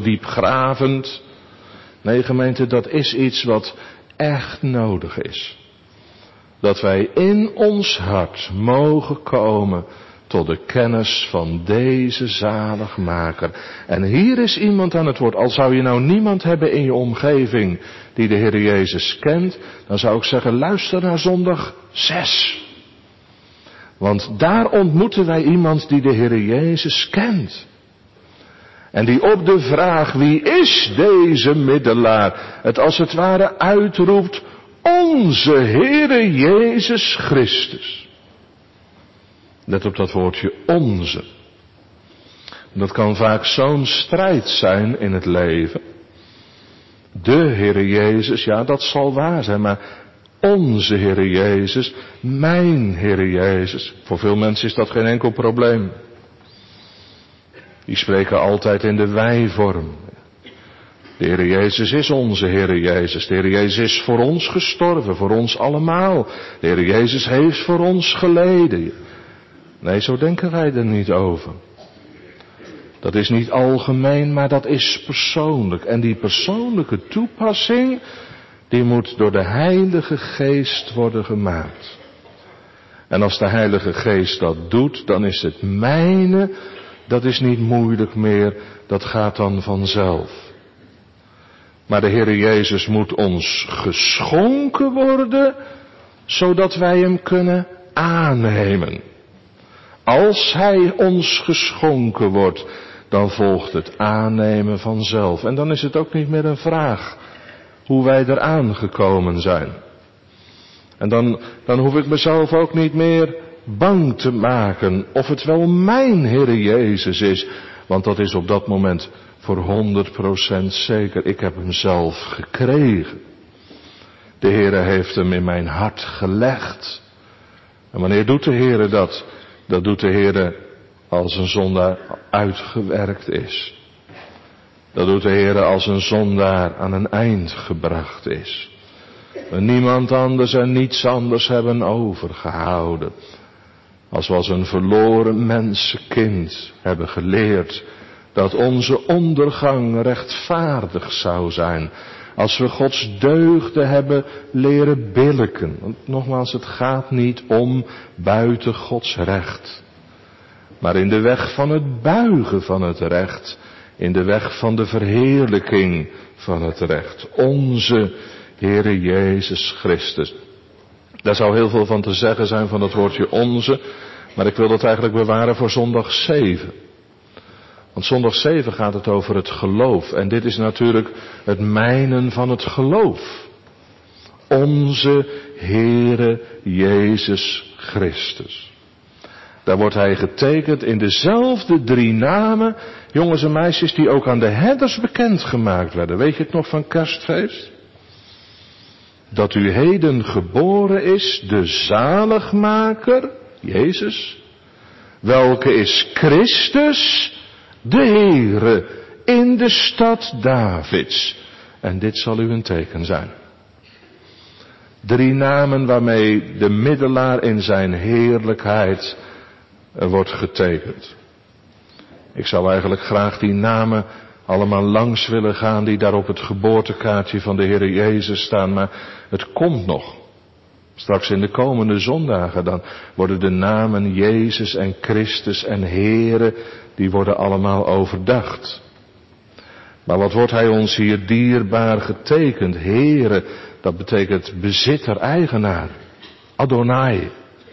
diepgravend. Nee, gemeente, dat is iets wat echt nodig is. dat wij in ons hart mogen komen tot de kennis van deze zaligmaker. En hier is iemand aan het woord. Al zou je nou niemand hebben in je omgeving die de Heer Jezus kent, dan zou ik zeggen, luister naar zondag zes. Want daar ontmoeten wij iemand die de Heer Jezus kent. En die op de vraag, wie is deze middelaar, het als het ware uitroept, onze Heere Jezus Christus. Let op dat woordje onze. Dat kan vaak zo'n strijd zijn in het leven. De Heere Jezus, ja dat zal waar zijn, maar onze Heere Jezus, mijn Heere Jezus. Voor veel mensen is dat geen enkel probleem. Die spreken altijd in de wij-vorm. De Heere Jezus is onze Heere Jezus. De Heere Jezus is voor ons gestorven, voor ons allemaal. De Heere Jezus heeft voor ons geleden. Nee, zo denken wij er niet over. Dat is niet algemeen, maar dat is persoonlijk. En die persoonlijke toepassing, die moet door de Heilige Geest worden gemaakt. En als de Heilige Geest dat doet, dan is het mijne, dat is niet moeilijk meer, dat gaat dan vanzelf. Maar de Heere Jezus moet ons geschonken worden, zodat wij hem kunnen aannemen. Als hij ons geschonken wordt, dan volgt het aannemen vanzelf. En dan is het ook niet meer een vraag hoe wij eraan gekomen zijn. En dan, dan hoef ik mezelf ook niet meer bang te maken of het wel mijn Heere Jezus is. Want dat is op dat moment voor honderd procent zeker. Ik heb hem zelf gekregen. De Heere heeft hem in mijn hart gelegd. En wanneer doet de Heere dat? Dat doet de Heere als een zondaar uitgewerkt is. Dat doet de Heere als een zondaar aan een eind gebracht is. We niemand anders en niets anders hebben overgehouden. Als we als een verloren mensenkind hebben geleerd dat onze ondergang rechtvaardig zou zijn. Als we Gods deugden hebben leren billijken. Want nogmaals, het gaat niet om buiten Gods recht. Maar in de weg van het buigen van het recht. In de weg van de verheerlijking van het recht. Onze Heere Jezus Christus. Daar zou heel veel van te zeggen zijn van het woordje onze. Maar ik wil dat eigenlijk bewaren voor zondag zeven. Want zondag zeven gaat het over het geloof. En dit is natuurlijk het mijnen van het geloof. Onze Heere Jezus Christus. Daar wordt hij getekend in dezelfde drie namen, jongens en meisjes, die ook aan de herders bekendgemaakt werden. Weet je het nog van kerstfeest? Dat u heden geboren is, de zaligmaker, Jezus, welke is Christus, de Heere, in de stad Davids. En dit zal u een teken zijn. Drie namen waarmee de middelaar in zijn heerlijkheid wordt getekend. Ik zou eigenlijk graag die namen allemaal langs willen gaan die daar op het geboortekaartje van de Heere Jezus staan, maar het komt nog. Straks in de komende zondagen dan worden de namen Jezus en Christus en Heere, die worden allemaal overdacht. Maar wat wordt hij ons hier dierbaar getekend? Heere, dat betekent bezitter, eigenaar. Adonai.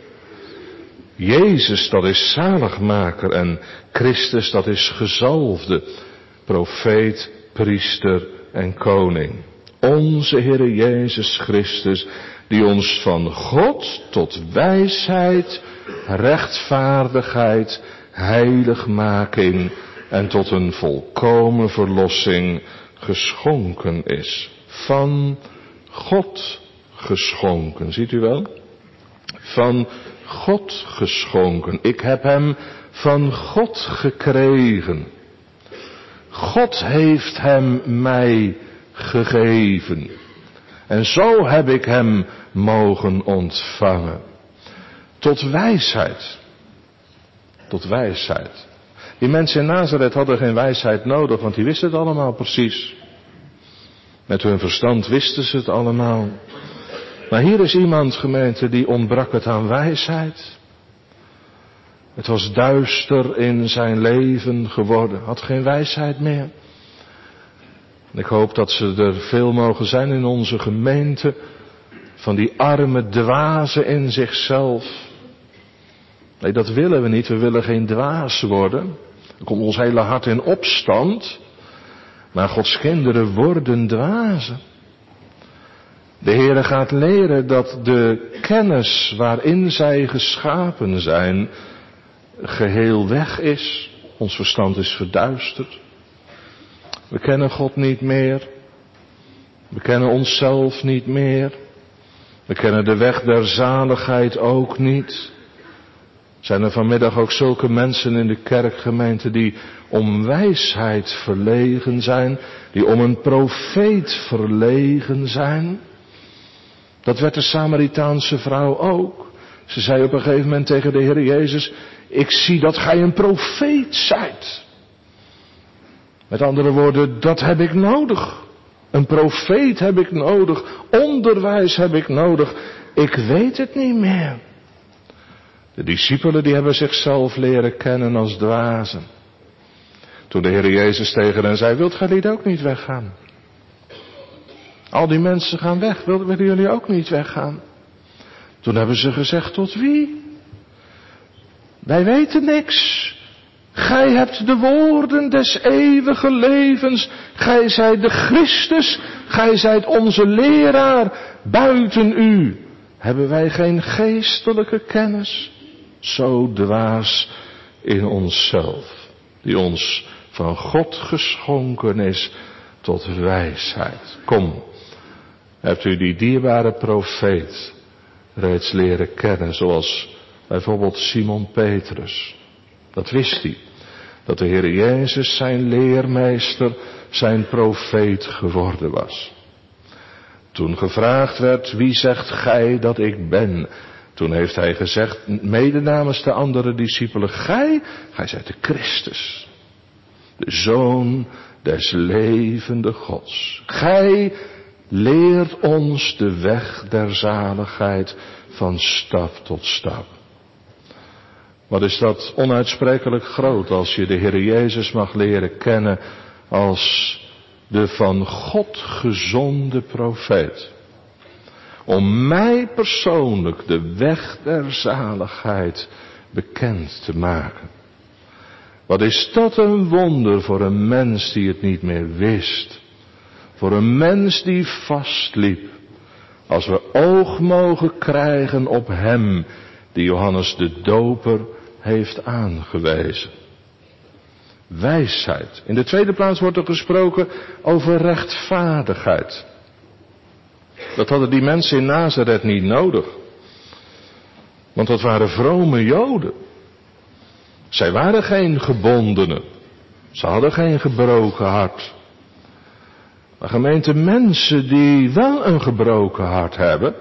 Jezus, dat is zaligmaker en Christus, dat is gezalfde. Profeet, priester en koning. Onze Heere Jezus Christus, die ons van God tot wijsheid, rechtvaardigheid, heiligmaking en tot een volkomen verlossing geschonken is. Van God geschonken, ziet u wel? Van God geschonken. Ik heb hem van God gekregen. God heeft hem mij gegeven. En zo heb ik hem mogen ontvangen. Tot wijsheid. Tot wijsheid. Die mensen in Nazareth hadden geen wijsheid nodig, want die wisten het allemaal precies. Met hun verstand wisten ze het allemaal. Maar hier is iemand, gemeente, die ontbrak het aan wijsheid. Het was duister in zijn leven geworden, had geen wijsheid meer. En ik hoop dat ze er veel mogen zijn in onze gemeente, van die arme dwazen in zichzelf. Nee, dat willen we niet, we willen geen dwaas worden. Dan komt ons hele hart in opstand. Maar Gods kinderen worden dwazen. De Heere gaat leren dat de kennis waarin zij geschapen zijn geheel weg is. Ons verstand is verduisterd. We kennen God niet meer. We kennen onszelf niet meer. We kennen de weg der zaligheid ook niet. Zijn er vanmiddag ook zulke mensen in de kerkgemeente die om wijsheid verlegen zijn, die om een profeet verlegen zijn? Dat werd de Samaritaanse vrouw ook. Ze zei op een gegeven moment tegen de Heer Jezus, ik zie dat gij een profeet zijt. Met andere woorden, dat heb ik nodig. Een profeet heb ik nodig. Onderwijs heb ik nodig. Ik weet het niet meer. De discipelen die hebben zichzelf leren kennen als dwazen. Toen de Heer Jezus tegen hen zei, wilt gij niet ook niet weggaan? Al die mensen gaan weg, willen jullie ook niet weggaan? Toen hebben ze gezegd, tot wie? Wij weten niks. Gij hebt de woorden des eeuwige levens. Gij zijt de Christus. Gij zijt onze leraar. Buiten u hebben wij geen geestelijke kennis. Zo dwaas in onszelf. Die ons van God geschonken is tot wijsheid. Kom, hebt u die dierbare profeet reeds leren kennen. Zoals bijvoorbeeld Simon Petrus. Dat wist hij. Dat de Heer Jezus zijn leermeester, zijn profeet geworden was. Toen gevraagd werd, wie zegt gij dat ik ben? Toen heeft hij gezegd, mede namens de andere discipelen, gij, gij zijt de Christus. De Zoon des levende Gods. Gij leert ons de weg der zaligheid van stap tot stap. Wat is dat onuitsprekelijk groot als je de Heer Jezus mag leren kennen als de van God gezonde profeet. Om mij persoonlijk de weg der zaligheid bekend te maken. Wat is dat een wonder voor een mens die het niet meer wist. Voor een mens die vastliep. Als we oog mogen krijgen op hem die Johannes de Doper heeft aangewezen. Wijsheid. In de tweede plaats wordt er gesproken over rechtvaardigheid. Dat hadden die mensen in Nazareth niet nodig. Want dat waren vrome Joden. Zij waren geen gebondenen. Ze hadden geen gebroken hart. Maar gemeente, mensen die wel een gebroken hart hebben.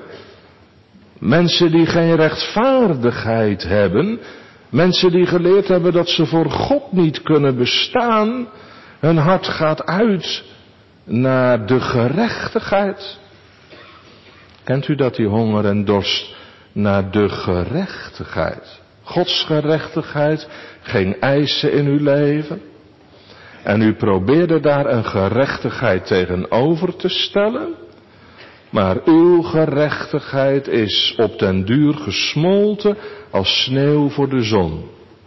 Mensen die geen rechtvaardigheid hebben. Mensen die geleerd hebben dat ze voor God niet kunnen bestaan. Hun hart gaat uit naar de gerechtigheid. Kent u dat, die honger en dorst naar de gerechtigheid? Gods gerechtigheid, geen eisen in uw leven. En u probeerde daar een gerechtigheid tegenover te stellen. Maar uw gerechtigheid is op den duur gesmolten als sneeuw voor de zon.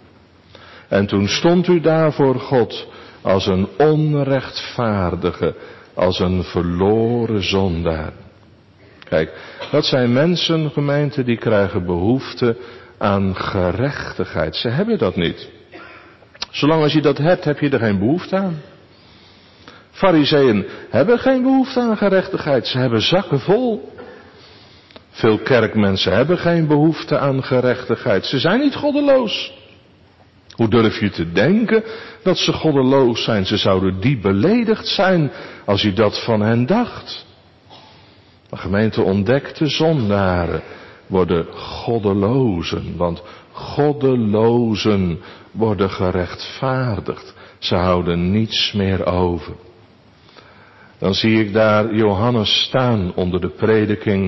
En toen stond u daar voor God als een onrechtvaardige, als een verloren zondaar. Kijk, dat zijn mensen, gemeente, die krijgen behoefte aan gerechtigheid. Ze hebben dat niet. Zolang als je dat hebt, heb je er geen behoefte aan. Farizeeën hebben geen behoefte aan gerechtigheid. Ze hebben zakken vol. Veel kerkmensen hebben geen behoefte aan gerechtigheid. Ze zijn niet goddeloos. Hoe durf je te denken dat ze goddeloos zijn? Ze zouden diep beledigd zijn als je dat van hen dacht. De gemeente ontdekte zondaren worden goddelozen. Want goddelozen worden gerechtvaardigd. Ze houden niets meer over. Dan zie ik daar Johannes staan onder de prediking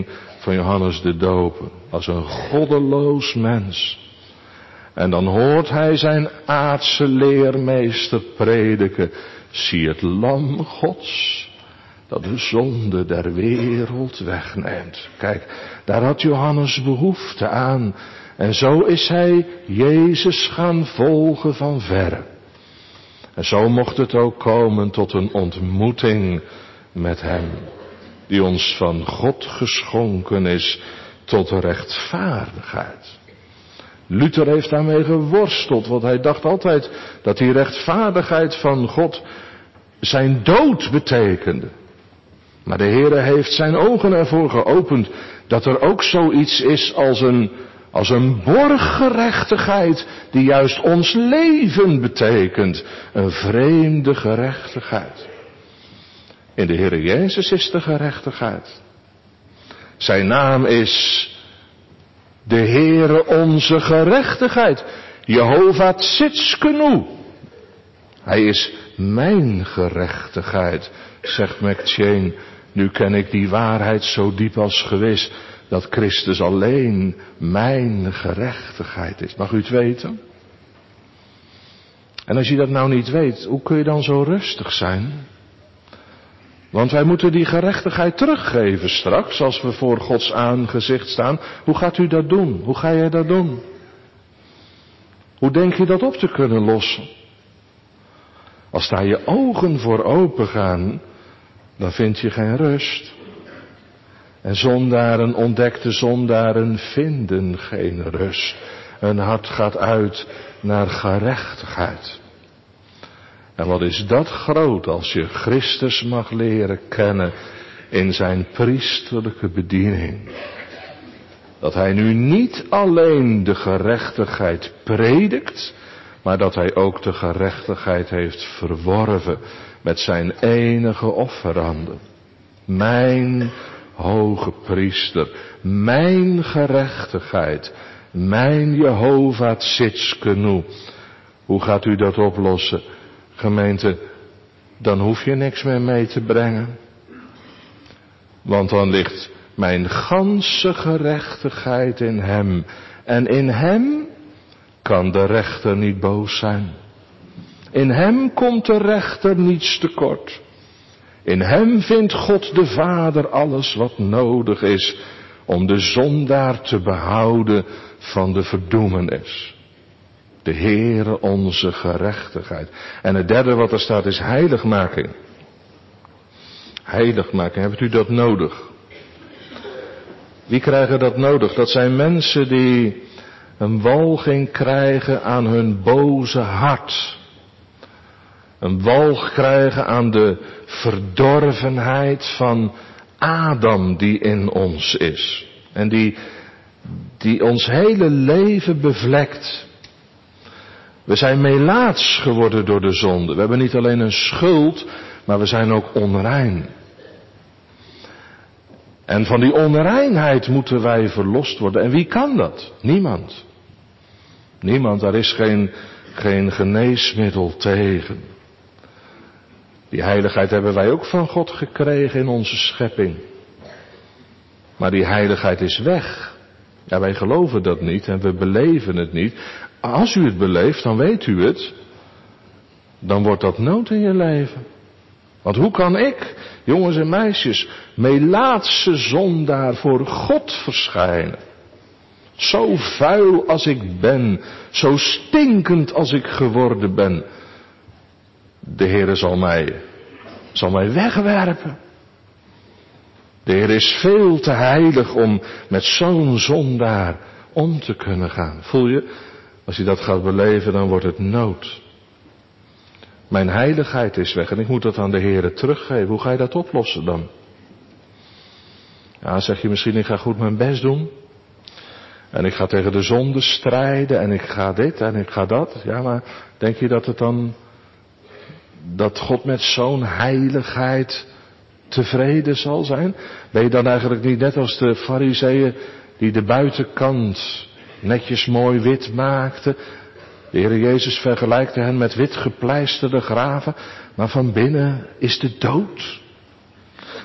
van Johannes de Doper. Als een goddeloos mens. En dan hoort hij zijn aardse leermeester prediken. Zie het lam Gods, dat de zonde der wereld wegneemt. Kijk, daar had Johannes behoefte aan. En zo is hij Jezus gaan volgen van verre. En zo mocht het ook komen tot een ontmoeting met hem. Die ons van God geschonken is tot rechtvaardigheid. Luther heeft daarmee geworsteld, want hij dacht altijd dat die rechtvaardigheid van God zijn dood betekende. Maar de Heere heeft zijn ogen ervoor geopend dat er ook zoiets is als een, als een borggerechtigheid die juist ons leven betekent. Een vreemde gerechtigheid. In de Heere Jezus is de gerechtigheid. Zijn naam is de Heere onze gerechtigheid. Jehovah Tsidkenu. Hij is mijn gerechtigheid, zegt McChain. Nu ken ik die waarheid zo diep als gewis, dat Christus alleen mijn gerechtigheid is. Mag u het weten? En als je dat nou niet weet, hoe kun je dan zo rustig zijn? Want wij moeten die gerechtigheid teruggeven straks, als we voor Gods aangezicht staan. Hoe gaat u dat doen? Hoe ga jij dat doen? Hoe denk je dat op te kunnen lossen? Als daar je ogen voor open gaan, dan vind je geen rust. En zondaren, ontdekte zondaren, vinden geen rust. Hun hart gaat uit naar gerechtigheid. En wat is dat groot als je Christus mag leren kennen in zijn priesterlijke bediening. Dat hij nu niet alleen de gerechtigheid predikt, maar dat hij ook de gerechtigheid heeft verworven met zijn enige offerande. Mijn hoge priester, mijn gerechtigheid, mijn Jehovah Tsidkenu. Hoe gaat u dat oplossen? Gemeente, dan hoef je niks meer mee te brengen. Want dan ligt mijn ganse gerechtigheid in hem. En in hem kan de rechter niet boos zijn. In hem komt de rechter niets tekort. In hem vindt God de Vader alles wat nodig is om de zondaar te behouden van de verdoemenis. De Heere onze gerechtigheid. En het derde wat er staat is heiligmaking. Heiligmaking, hebt u dat nodig? Wie krijgen dat nodig? Dat zijn mensen die een walging krijgen aan hun boze hart. Een walg krijgen aan de verdorvenheid van Adam die in ons is. En die, die ons hele leven bevlekt. We zijn melaats geworden door de zonde. We hebben niet alleen een schuld, maar we zijn ook onrein. En van die onreinheid moeten wij verlost worden. En wie kan dat? Niemand. Niemand, daar is geen, geen geneesmiddel tegen. Die heiligheid hebben wij ook van God gekregen in onze schepping. Maar die heiligheid is weg. Ja, wij geloven dat niet en we beleven het niet. Als u het beleeft, dan weet u het. Dan wordt dat nood in je leven. Want hoe kan ik, jongens en meisjes, melaatse zondaar voor God verschijnen? Zo vuil als ik ben, zo stinkend als ik geworden ben. De Heere zal mij, zal mij wegwerpen. De Heer is veel te heilig om met zo'n zondaar om te kunnen gaan. Voel je? Als je dat gaat beleven, dan wordt het nood. Mijn heiligheid is weg en ik moet dat aan de Heere teruggeven. Hoe ga je dat oplossen dan? Ja, zeg je misschien, ik ga goed mijn best doen. En ik ga tegen de zonde strijden en ik ga dit en ik ga dat. Ja, maar denk je dat het dan, dat God met zo'n heiligheid tevreden zal zijn? Ben je dan eigenlijk niet net als de Farizeeën die de buitenkant netjes mooi wit maakten? De Heer Jezus vergelijkte hen met wit gepleisterde graven, maar van binnen is de dood.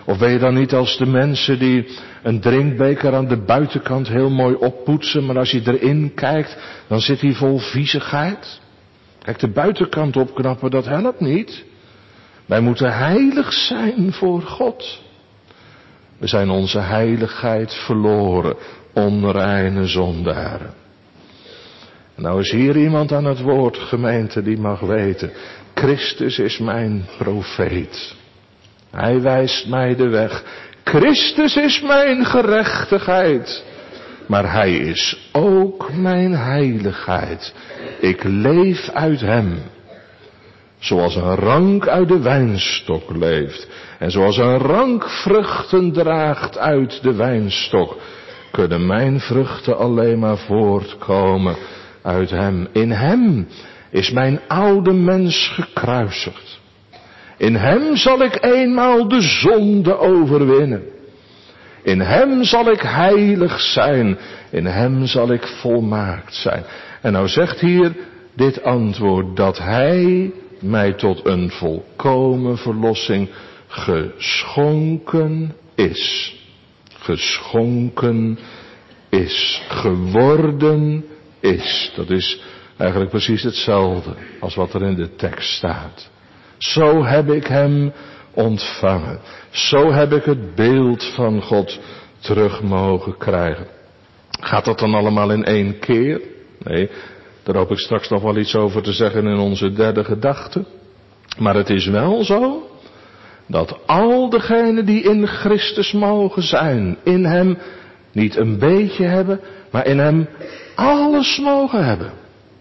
Of ben je dan niet als de mensen die een drinkbeker aan de buitenkant heel mooi oppoetsen, maar als je erin kijkt, dan zit hij vol viezigheid? Kijk, de buitenkant opknappen, dat helpt niet. Wij moeten heilig zijn voor God. We zijn onze heiligheid verloren, onreine zondaren. Nou is hier iemand aan het woord, gemeente, die mag weten, Christus is mijn profeet. Hij wijst mij de weg. Christus is mijn gerechtigheid. Maar hij is ook mijn heiligheid. Ik leef uit hem. Zoals een rank uit de wijnstok leeft. En zoals een rank vruchten draagt uit de wijnstok, kunnen mijn vruchten alleen maar voortkomen uit hem. In hem is mijn oude mens gekruisigd. In hem zal ik eenmaal de zonde overwinnen. In hem zal ik heilig zijn. In hem zal ik volmaakt zijn. En nou zegt hier dit antwoord, dat hij mij tot een volkomen verlossing geschonken is. Geschonken is. Geworden is. Dat is eigenlijk precies hetzelfde als wat er in de tekst staat. Zo heb ik hem ontvangen. Zo heb ik het beeld van God terug mogen krijgen. Gaat dat dan allemaal in één keer? Nee, daar hoop ik straks nog wel iets over te zeggen in onze derde gedachte. Maar het is wel zo dat al degenen die in Christus mogen zijn, in hem niet een beetje hebben, maar in hem alles mogen hebben.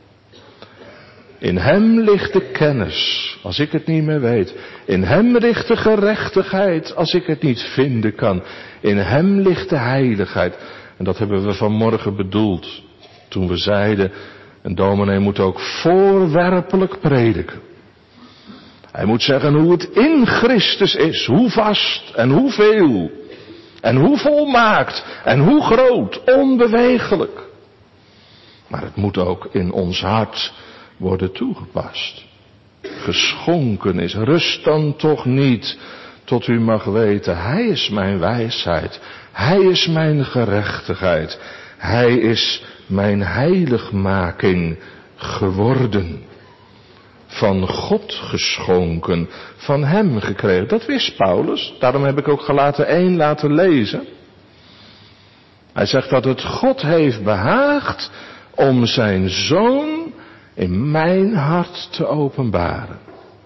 In hem ligt de kennis, als ik het niet meer weet. In hem ligt de gerechtigheid, als ik het niet vinden kan. In hem ligt de heiligheid. En dat hebben we vanmorgen bedoeld, toen we zeiden, een dominee moet ook voorwerpelijk prediken. Hij moet zeggen hoe het in Christus is, hoe vast en hoeveel. En hoe volmaakt en hoe groot, onbewegelijk. Maar het moet ook in ons hart worden toegepast. Geschonken is, rust dan toch niet tot u mag weten, hij is mijn wijsheid, hij is mijn gerechtigheid, hij is mijn heiligmaking geworden. Van God geschonken, van hem gekregen. Dat wist Paulus, daarom heb ik ook Galaten één laten lezen. Hij zegt dat het God heeft behaagd om zijn zoon in mijn hart te openbaren.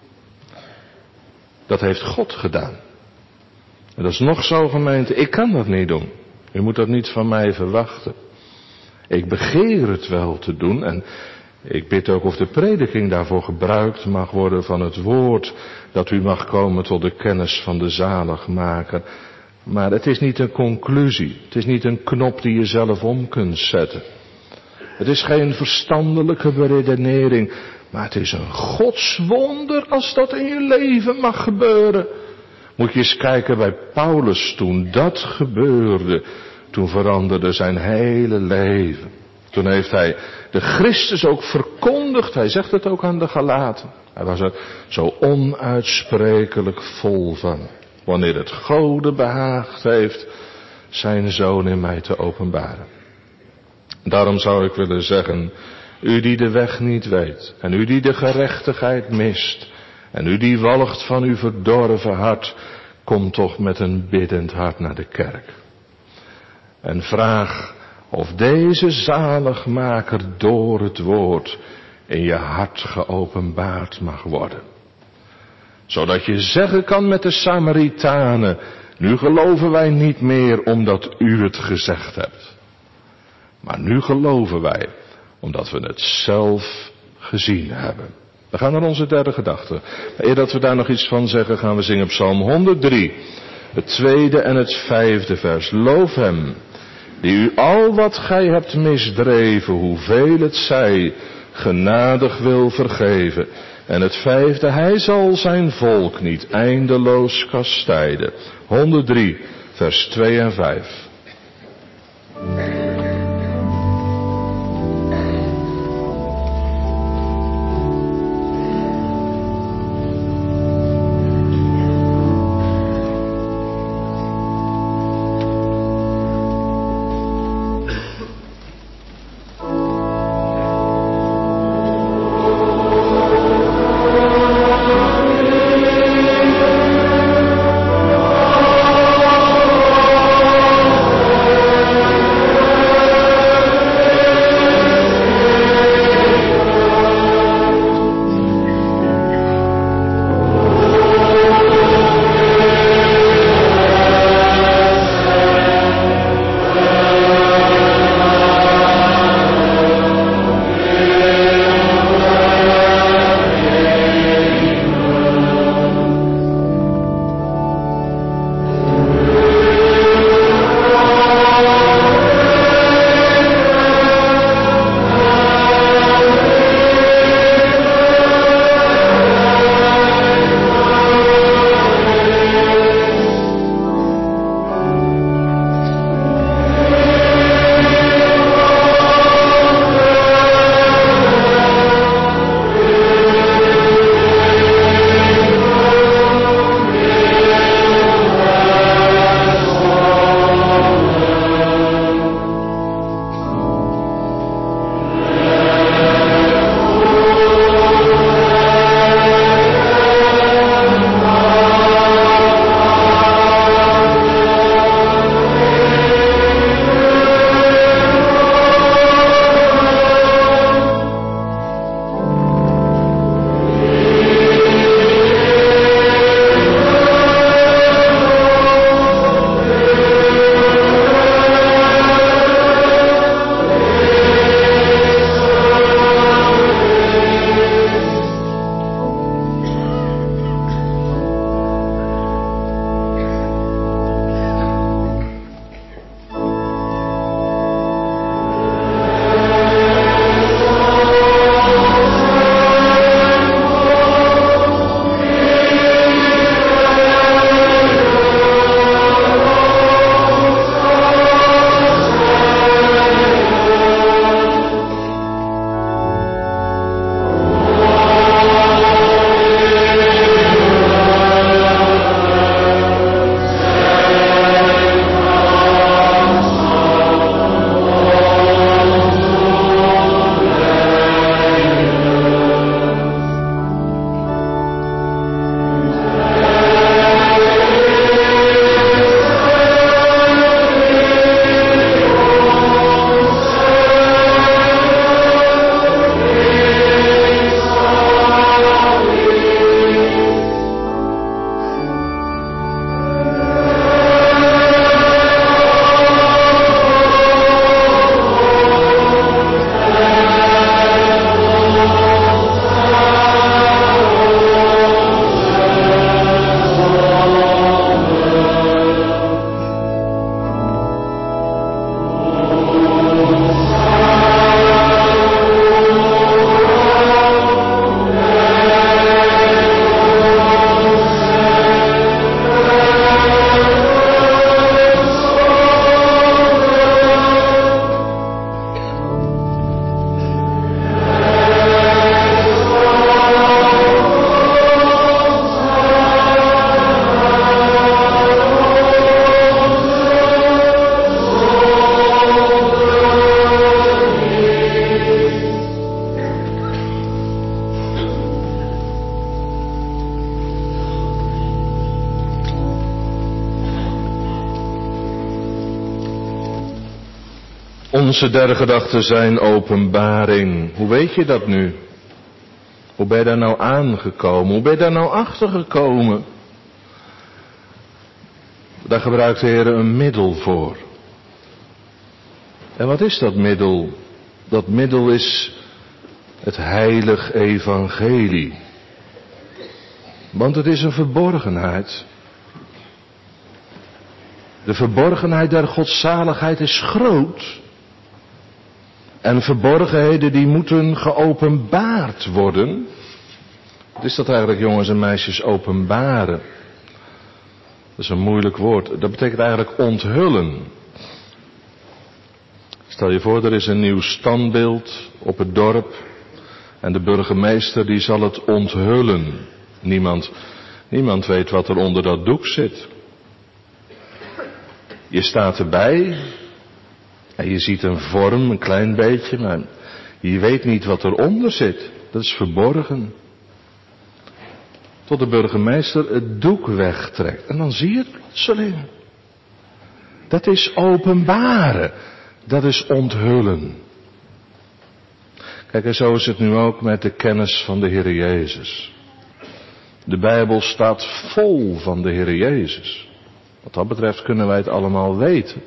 Dat heeft God gedaan. En dat is nog zo, gemeente, ik kan dat niet doen. U moet dat niet van mij verwachten. Ik begeer het wel te doen en ik bid ook of de prediking daarvoor gebruikt mag worden van het woord, dat u mag komen tot de kennis van de zaligmaker. Maar het is niet een conclusie, het is niet een knop die je zelf om kunt zetten. Het is geen verstandelijke beredenering, maar het is een godswonder als dat in je leven mag gebeuren. Moet je eens kijken bij Paulus, toen dat gebeurde, toen veranderde zijn hele leven. Toen heeft hij de Christus ook verkondigd, hij zegt het ook aan de Galaten. Hij was er zo onuitsprekelijk vol van. Wanneer het Gode behaagd heeft zijn zoon in mij te openbaren. Daarom zou ik willen zeggen, u die de weg niet weet, en u die de gerechtigheid mist, en u die walgt van uw verdorven hart, kom toch met een biddend hart naar de kerk. En vraag of deze zaligmaker door het woord in je hart geopenbaard mag worden. Zodat je zeggen kan met de Samaritanen, nu geloven wij niet meer omdat u het gezegd hebt. Maar nu geloven wij omdat we het zelf gezien hebben. We gaan naar onze derde gedachte. Eer dat we daar nog iets van zeggen, gaan we zingen Psalm honderddrie. Het tweede en het vijfde vers. Loof hem, die u al wat gij hebt misdreven, hoeveel het zij, genadig wil vergeven. En het vijfde, hij zal zijn volk niet eindeloos kastijden. honderddrie, vers twee en vijf. Onze derde gedachten zijn openbaring. Hoe weet je dat nu? Hoe ben je daar nou aangekomen? Hoe ben je daar nou achter gekomen? Daar gebruikt de Heer een middel voor. En wat is dat middel? Dat middel is het heilig evangelie. Want het is een verborgenheid. De verborgenheid der godzaligheid is groot. En verborgenheden die moeten geopenbaard worden. Wat is dat eigenlijk, jongens en meisjes, openbaren? Dat is een moeilijk woord. Dat betekent eigenlijk onthullen. Stel je voor, er is een nieuw standbeeld op het dorp. En de burgemeester die zal het onthullen. Niemand, niemand weet wat er onder dat doek zit. Je staat erbij. En je ziet een vorm, een klein beetje. Maar je weet niet wat eronder zit. Dat is verborgen. Tot de burgemeester het doek wegtrekt. En dan zie je het plotseling. Dat is openbaren. Dat is onthullen. Kijk, en zo is het nu ook met de kennis van de Heer Jezus. De Bijbel staat vol van de Heer Jezus. Wat dat betreft kunnen wij het allemaal weten.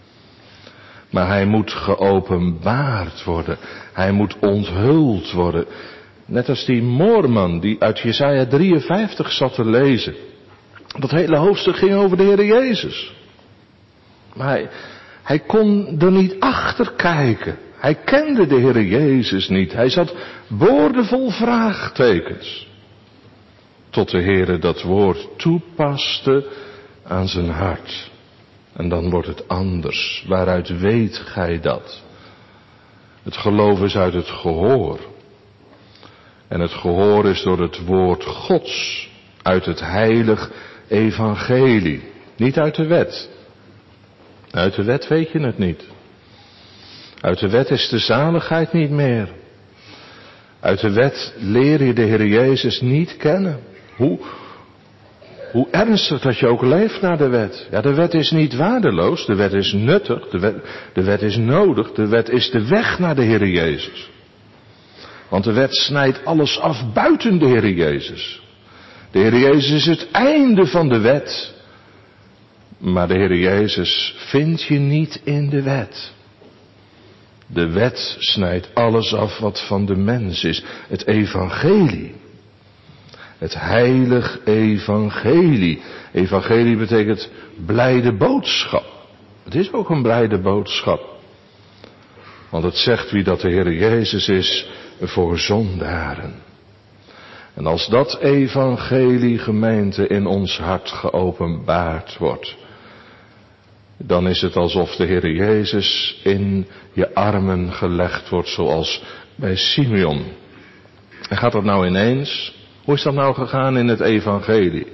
Maar hij moet geopenbaard worden. Hij moet onthuld worden. Net als die moorman die uit Jesaja drieënvijftig zat te lezen. Dat hele hoofdstuk ging over de Heer Jezus. Maar hij, hij kon er niet achter kijken. Hij kende de Heer Jezus niet. Hij zat boordevol vraagtekens. Tot de Heer dat woord toepaste aan zijn hart. En dan wordt het anders. Waaruit weet gij dat? Het geloof is uit het gehoor. En het gehoor is door het woord Gods. Uit het heilig evangelie. Niet uit de wet. Uit de wet weet je het niet. Uit de wet is de zaligheid niet meer. Uit de wet leer je de Heer Jezus niet kennen. Hoe, hoe ernstig dat je ook leeft naar de wet. Ja, de wet is niet waardeloos. De wet is nuttig. De wet, de wet is nodig. De wet is de weg naar de Heer Jezus. Want de wet snijdt alles af buiten de Heer Jezus. De Heer Jezus is het einde van de wet. Maar de Heer Jezus vind je niet in de wet. De wet snijdt alles af wat van de mens is. Het evangelie. Het heilig evangelie. Evangelie betekent blijde boodschap. Het is ook een blijde boodschap. Want het zegt wie dat de Heer Jezus is voor zondaren. En als dat evangelie, gemeente, in ons hart geopenbaard wordt, dan is het alsof de Heer Jezus in je armen gelegd wordt, zoals bij Simeon. En gaat dat nou ineens? Hoe is dat nou gegaan in het evangelie?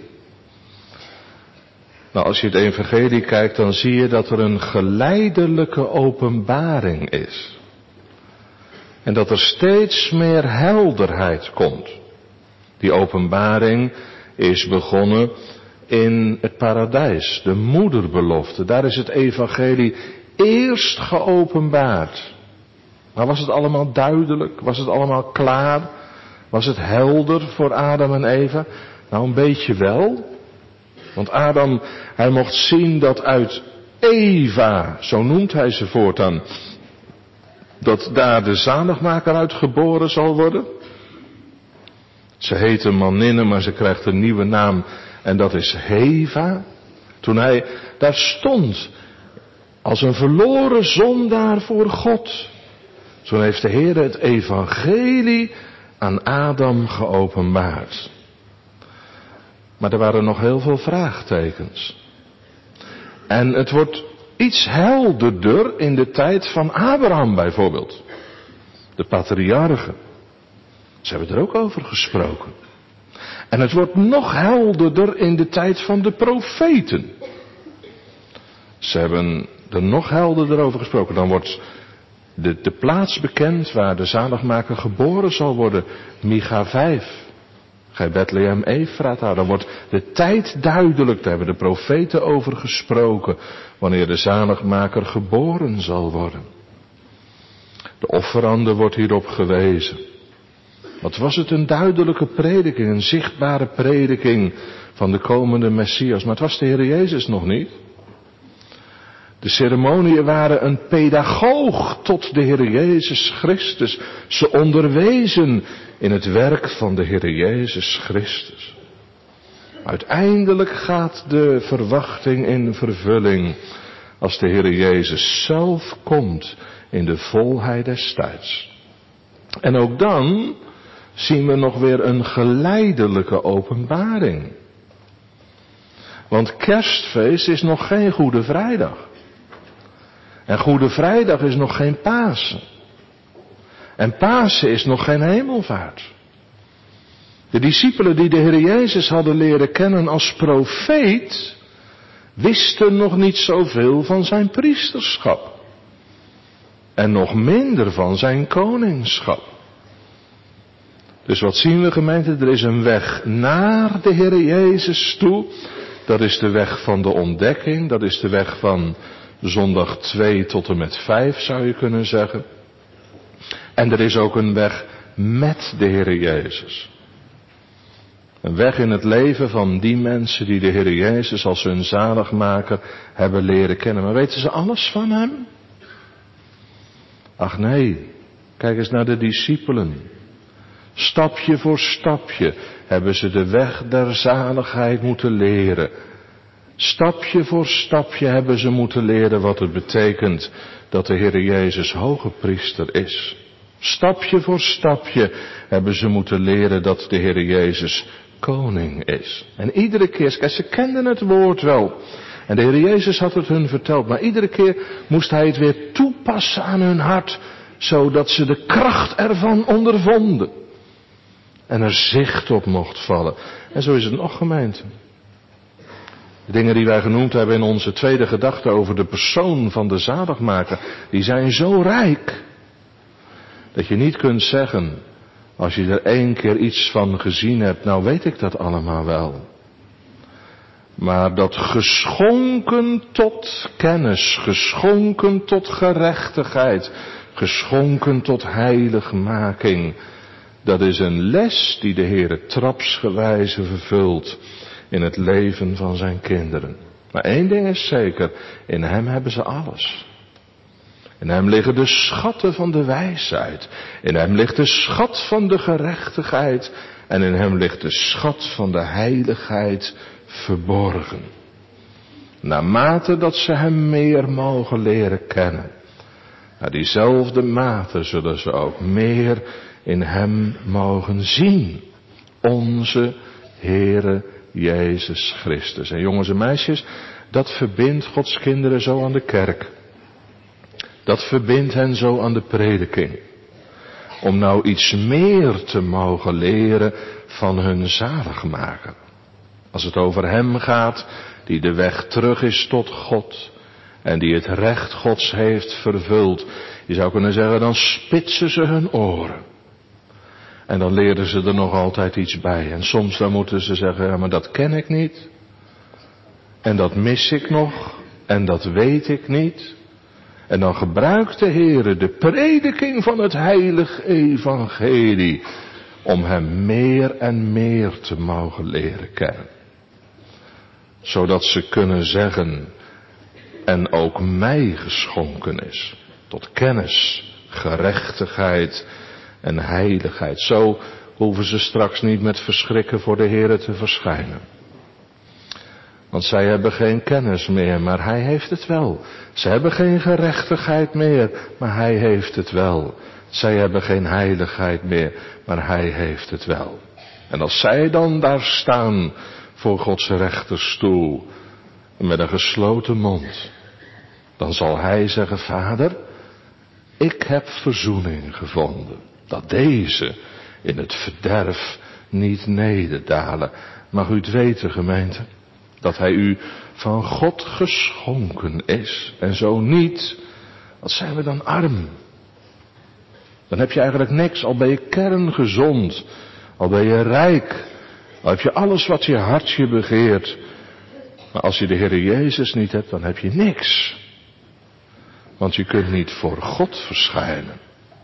Nou, als je het evangelie kijkt, dan zie je dat er een geleidelijke openbaring is. En dat er steeds meer helderheid komt. Die openbaring is begonnen in het paradijs, de moederbelofte. Daar is het evangelie eerst geopenbaard. Maar was het allemaal duidelijk? Was het allemaal klaar? Was het helder voor Adam en Eva? Nou, een beetje wel. Want Adam, hij mocht zien dat uit Eva, zo noemt hij ze voortaan, dat daar de zaligmaker uit geboren zal worden. Ze heette Maninne, maar ze krijgt een nieuwe naam en dat is Heva. Toen hij daar stond als een verloren zondaar voor God. Toen heeft de Heer het evangelie aan Adam geopenbaard. Maar er waren nog heel veel vraagtekens. En het wordt iets helderder in de tijd van Abraham bijvoorbeeld. De patriarchen. Ze hebben er ook over gesproken. En het wordt nog helderder in de tijd van de profeten. Ze hebben er nog helderder over gesproken. Dan wordt de, de plaats bekend waar de zaligmaker geboren zal worden. Micha vijf. Gij Bethlehem Efrata. Dan wordt de tijd duidelijk. Daar hebben de profeten over gesproken. Wanneer de zaligmaker geboren zal worden. De offerande wordt hierop gewezen. Wat was het een duidelijke prediking, een zichtbare prediking van de komende Messias. Maar het was de Heer Jezus nog niet. De ceremoniën waren een pedagoog tot de Heer Jezus Christus. Ze onderwezen in het werk van de Heer Jezus Christus. Uiteindelijk gaat de verwachting in vervulling als de Heer Jezus zelf komt in de volheid des tijds. En ook dan zien we nog weer een geleidelijke openbaring. Want kerstfeest is nog geen Goede Vrijdag. En Goede Vrijdag is nog geen Pasen. En Pasen is nog geen Hemelvaart. De discipelen die de Heer Jezus hadden leren kennen als profeet, wisten nog niet zoveel van zijn priesterschap. En nog minder van zijn koningschap. Dus wat zien we, gemeente? Er is een weg naar de Heer Jezus toe. Dat is de weg van de ontdekking. Dat is de weg van zondag twee tot en met vijf, zou je kunnen zeggen. En er is ook een weg met de Heer Jezus. Een weg in het leven van die mensen die de Heer Jezus als hun zaligmaker hebben leren kennen. Maar weten ze alles van hem? Ach nee, kijk eens naar de discipelen. Stapje voor stapje hebben ze de weg der zaligheid moeten leren. Stapje voor stapje hebben ze moeten leren wat het betekent dat de Heer Jezus hoge priester is. Stapje voor stapje hebben ze moeten leren dat de Heer Jezus koning is. En iedere keer, kijk, ze kenden het woord wel. En de Heer Jezus had het hun verteld, maar iedere keer moest hij het weer toepassen aan hun hart, zodat ze de kracht ervan ondervonden. En er zicht op mocht vallen. En zo is het nog, gemeente. De dingen die wij genoemd hebben in onze tweede gedachte over de persoon van de zaligmaker, die zijn zo rijk, dat je niet kunt zeggen, als je er één keer iets van gezien hebt, nou weet ik dat allemaal wel. Maar dat geschonken tot kennis, geschonken tot gerechtigheid, geschonken tot heiligmaking, dat is een les die de Heere trapsgewijze vervult in het leven van zijn kinderen. Maar één ding is zeker, in hem hebben ze alles. In hem liggen de schatten van de wijsheid. In hem ligt de schat van de gerechtigheid. En in hem ligt de schat van de heiligheid verborgen. Naarmate dat ze hem meer mogen leren kennen. Naar diezelfde mate zullen ze ook meer in hem mogen zien. Onze Heere Jezus Christus. En jongens en meisjes, dat verbindt Gods kinderen zo aan de kerk. Dat verbindt hen zo aan de prediking. Om nou iets meer te mogen leren van hun zaligmaker. Als het over hem gaat, die de weg terug is tot God. En die het recht Gods heeft vervuld. Je zou kunnen zeggen, dan spitsen ze hun oren. En dan leren ze er nog altijd iets bij. En soms dan moeten ze zeggen, ja, maar dat ken ik niet. En dat mis ik nog. En dat weet ik niet. En dan gebruikt de Heere de prediking van het heilig evangelie. Om hem meer en meer te mogen leren kennen. Zodat ze kunnen zeggen, en ook mij geschonken is. Tot kennis, gerechtigheid en heiligheid. Zo hoeven ze straks niet met verschrikken voor de Heere te verschijnen. Want zij hebben geen kennis meer, maar hij heeft het wel. Zij hebben geen gerechtigheid meer, maar hij heeft het wel. Zij hebben geen heiligheid meer, maar hij heeft het wel. En als zij dan daar staan voor Gods rechterstoel, met een gesloten mond, dan zal hij zeggen, Vader, ik heb verzoening gevonden. Dat deze in het verderf niet nederdalen. Mag u het weten, gemeente, dat hij u van God geschonken is. En zo niet, wat zijn we dan arm. Dan heb je eigenlijk niks, al ben je kerngezond, al ben je rijk, al heb je alles wat je hartje begeert. Maar als je de Heer Jezus niet hebt, dan heb je niks. Want je kunt niet voor God verschijnen.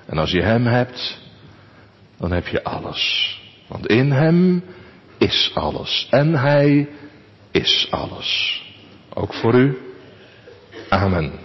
En als je hem hebt, dan heb je alles. Want in hem is alles. En hij is alles. Ook voor u. Amen.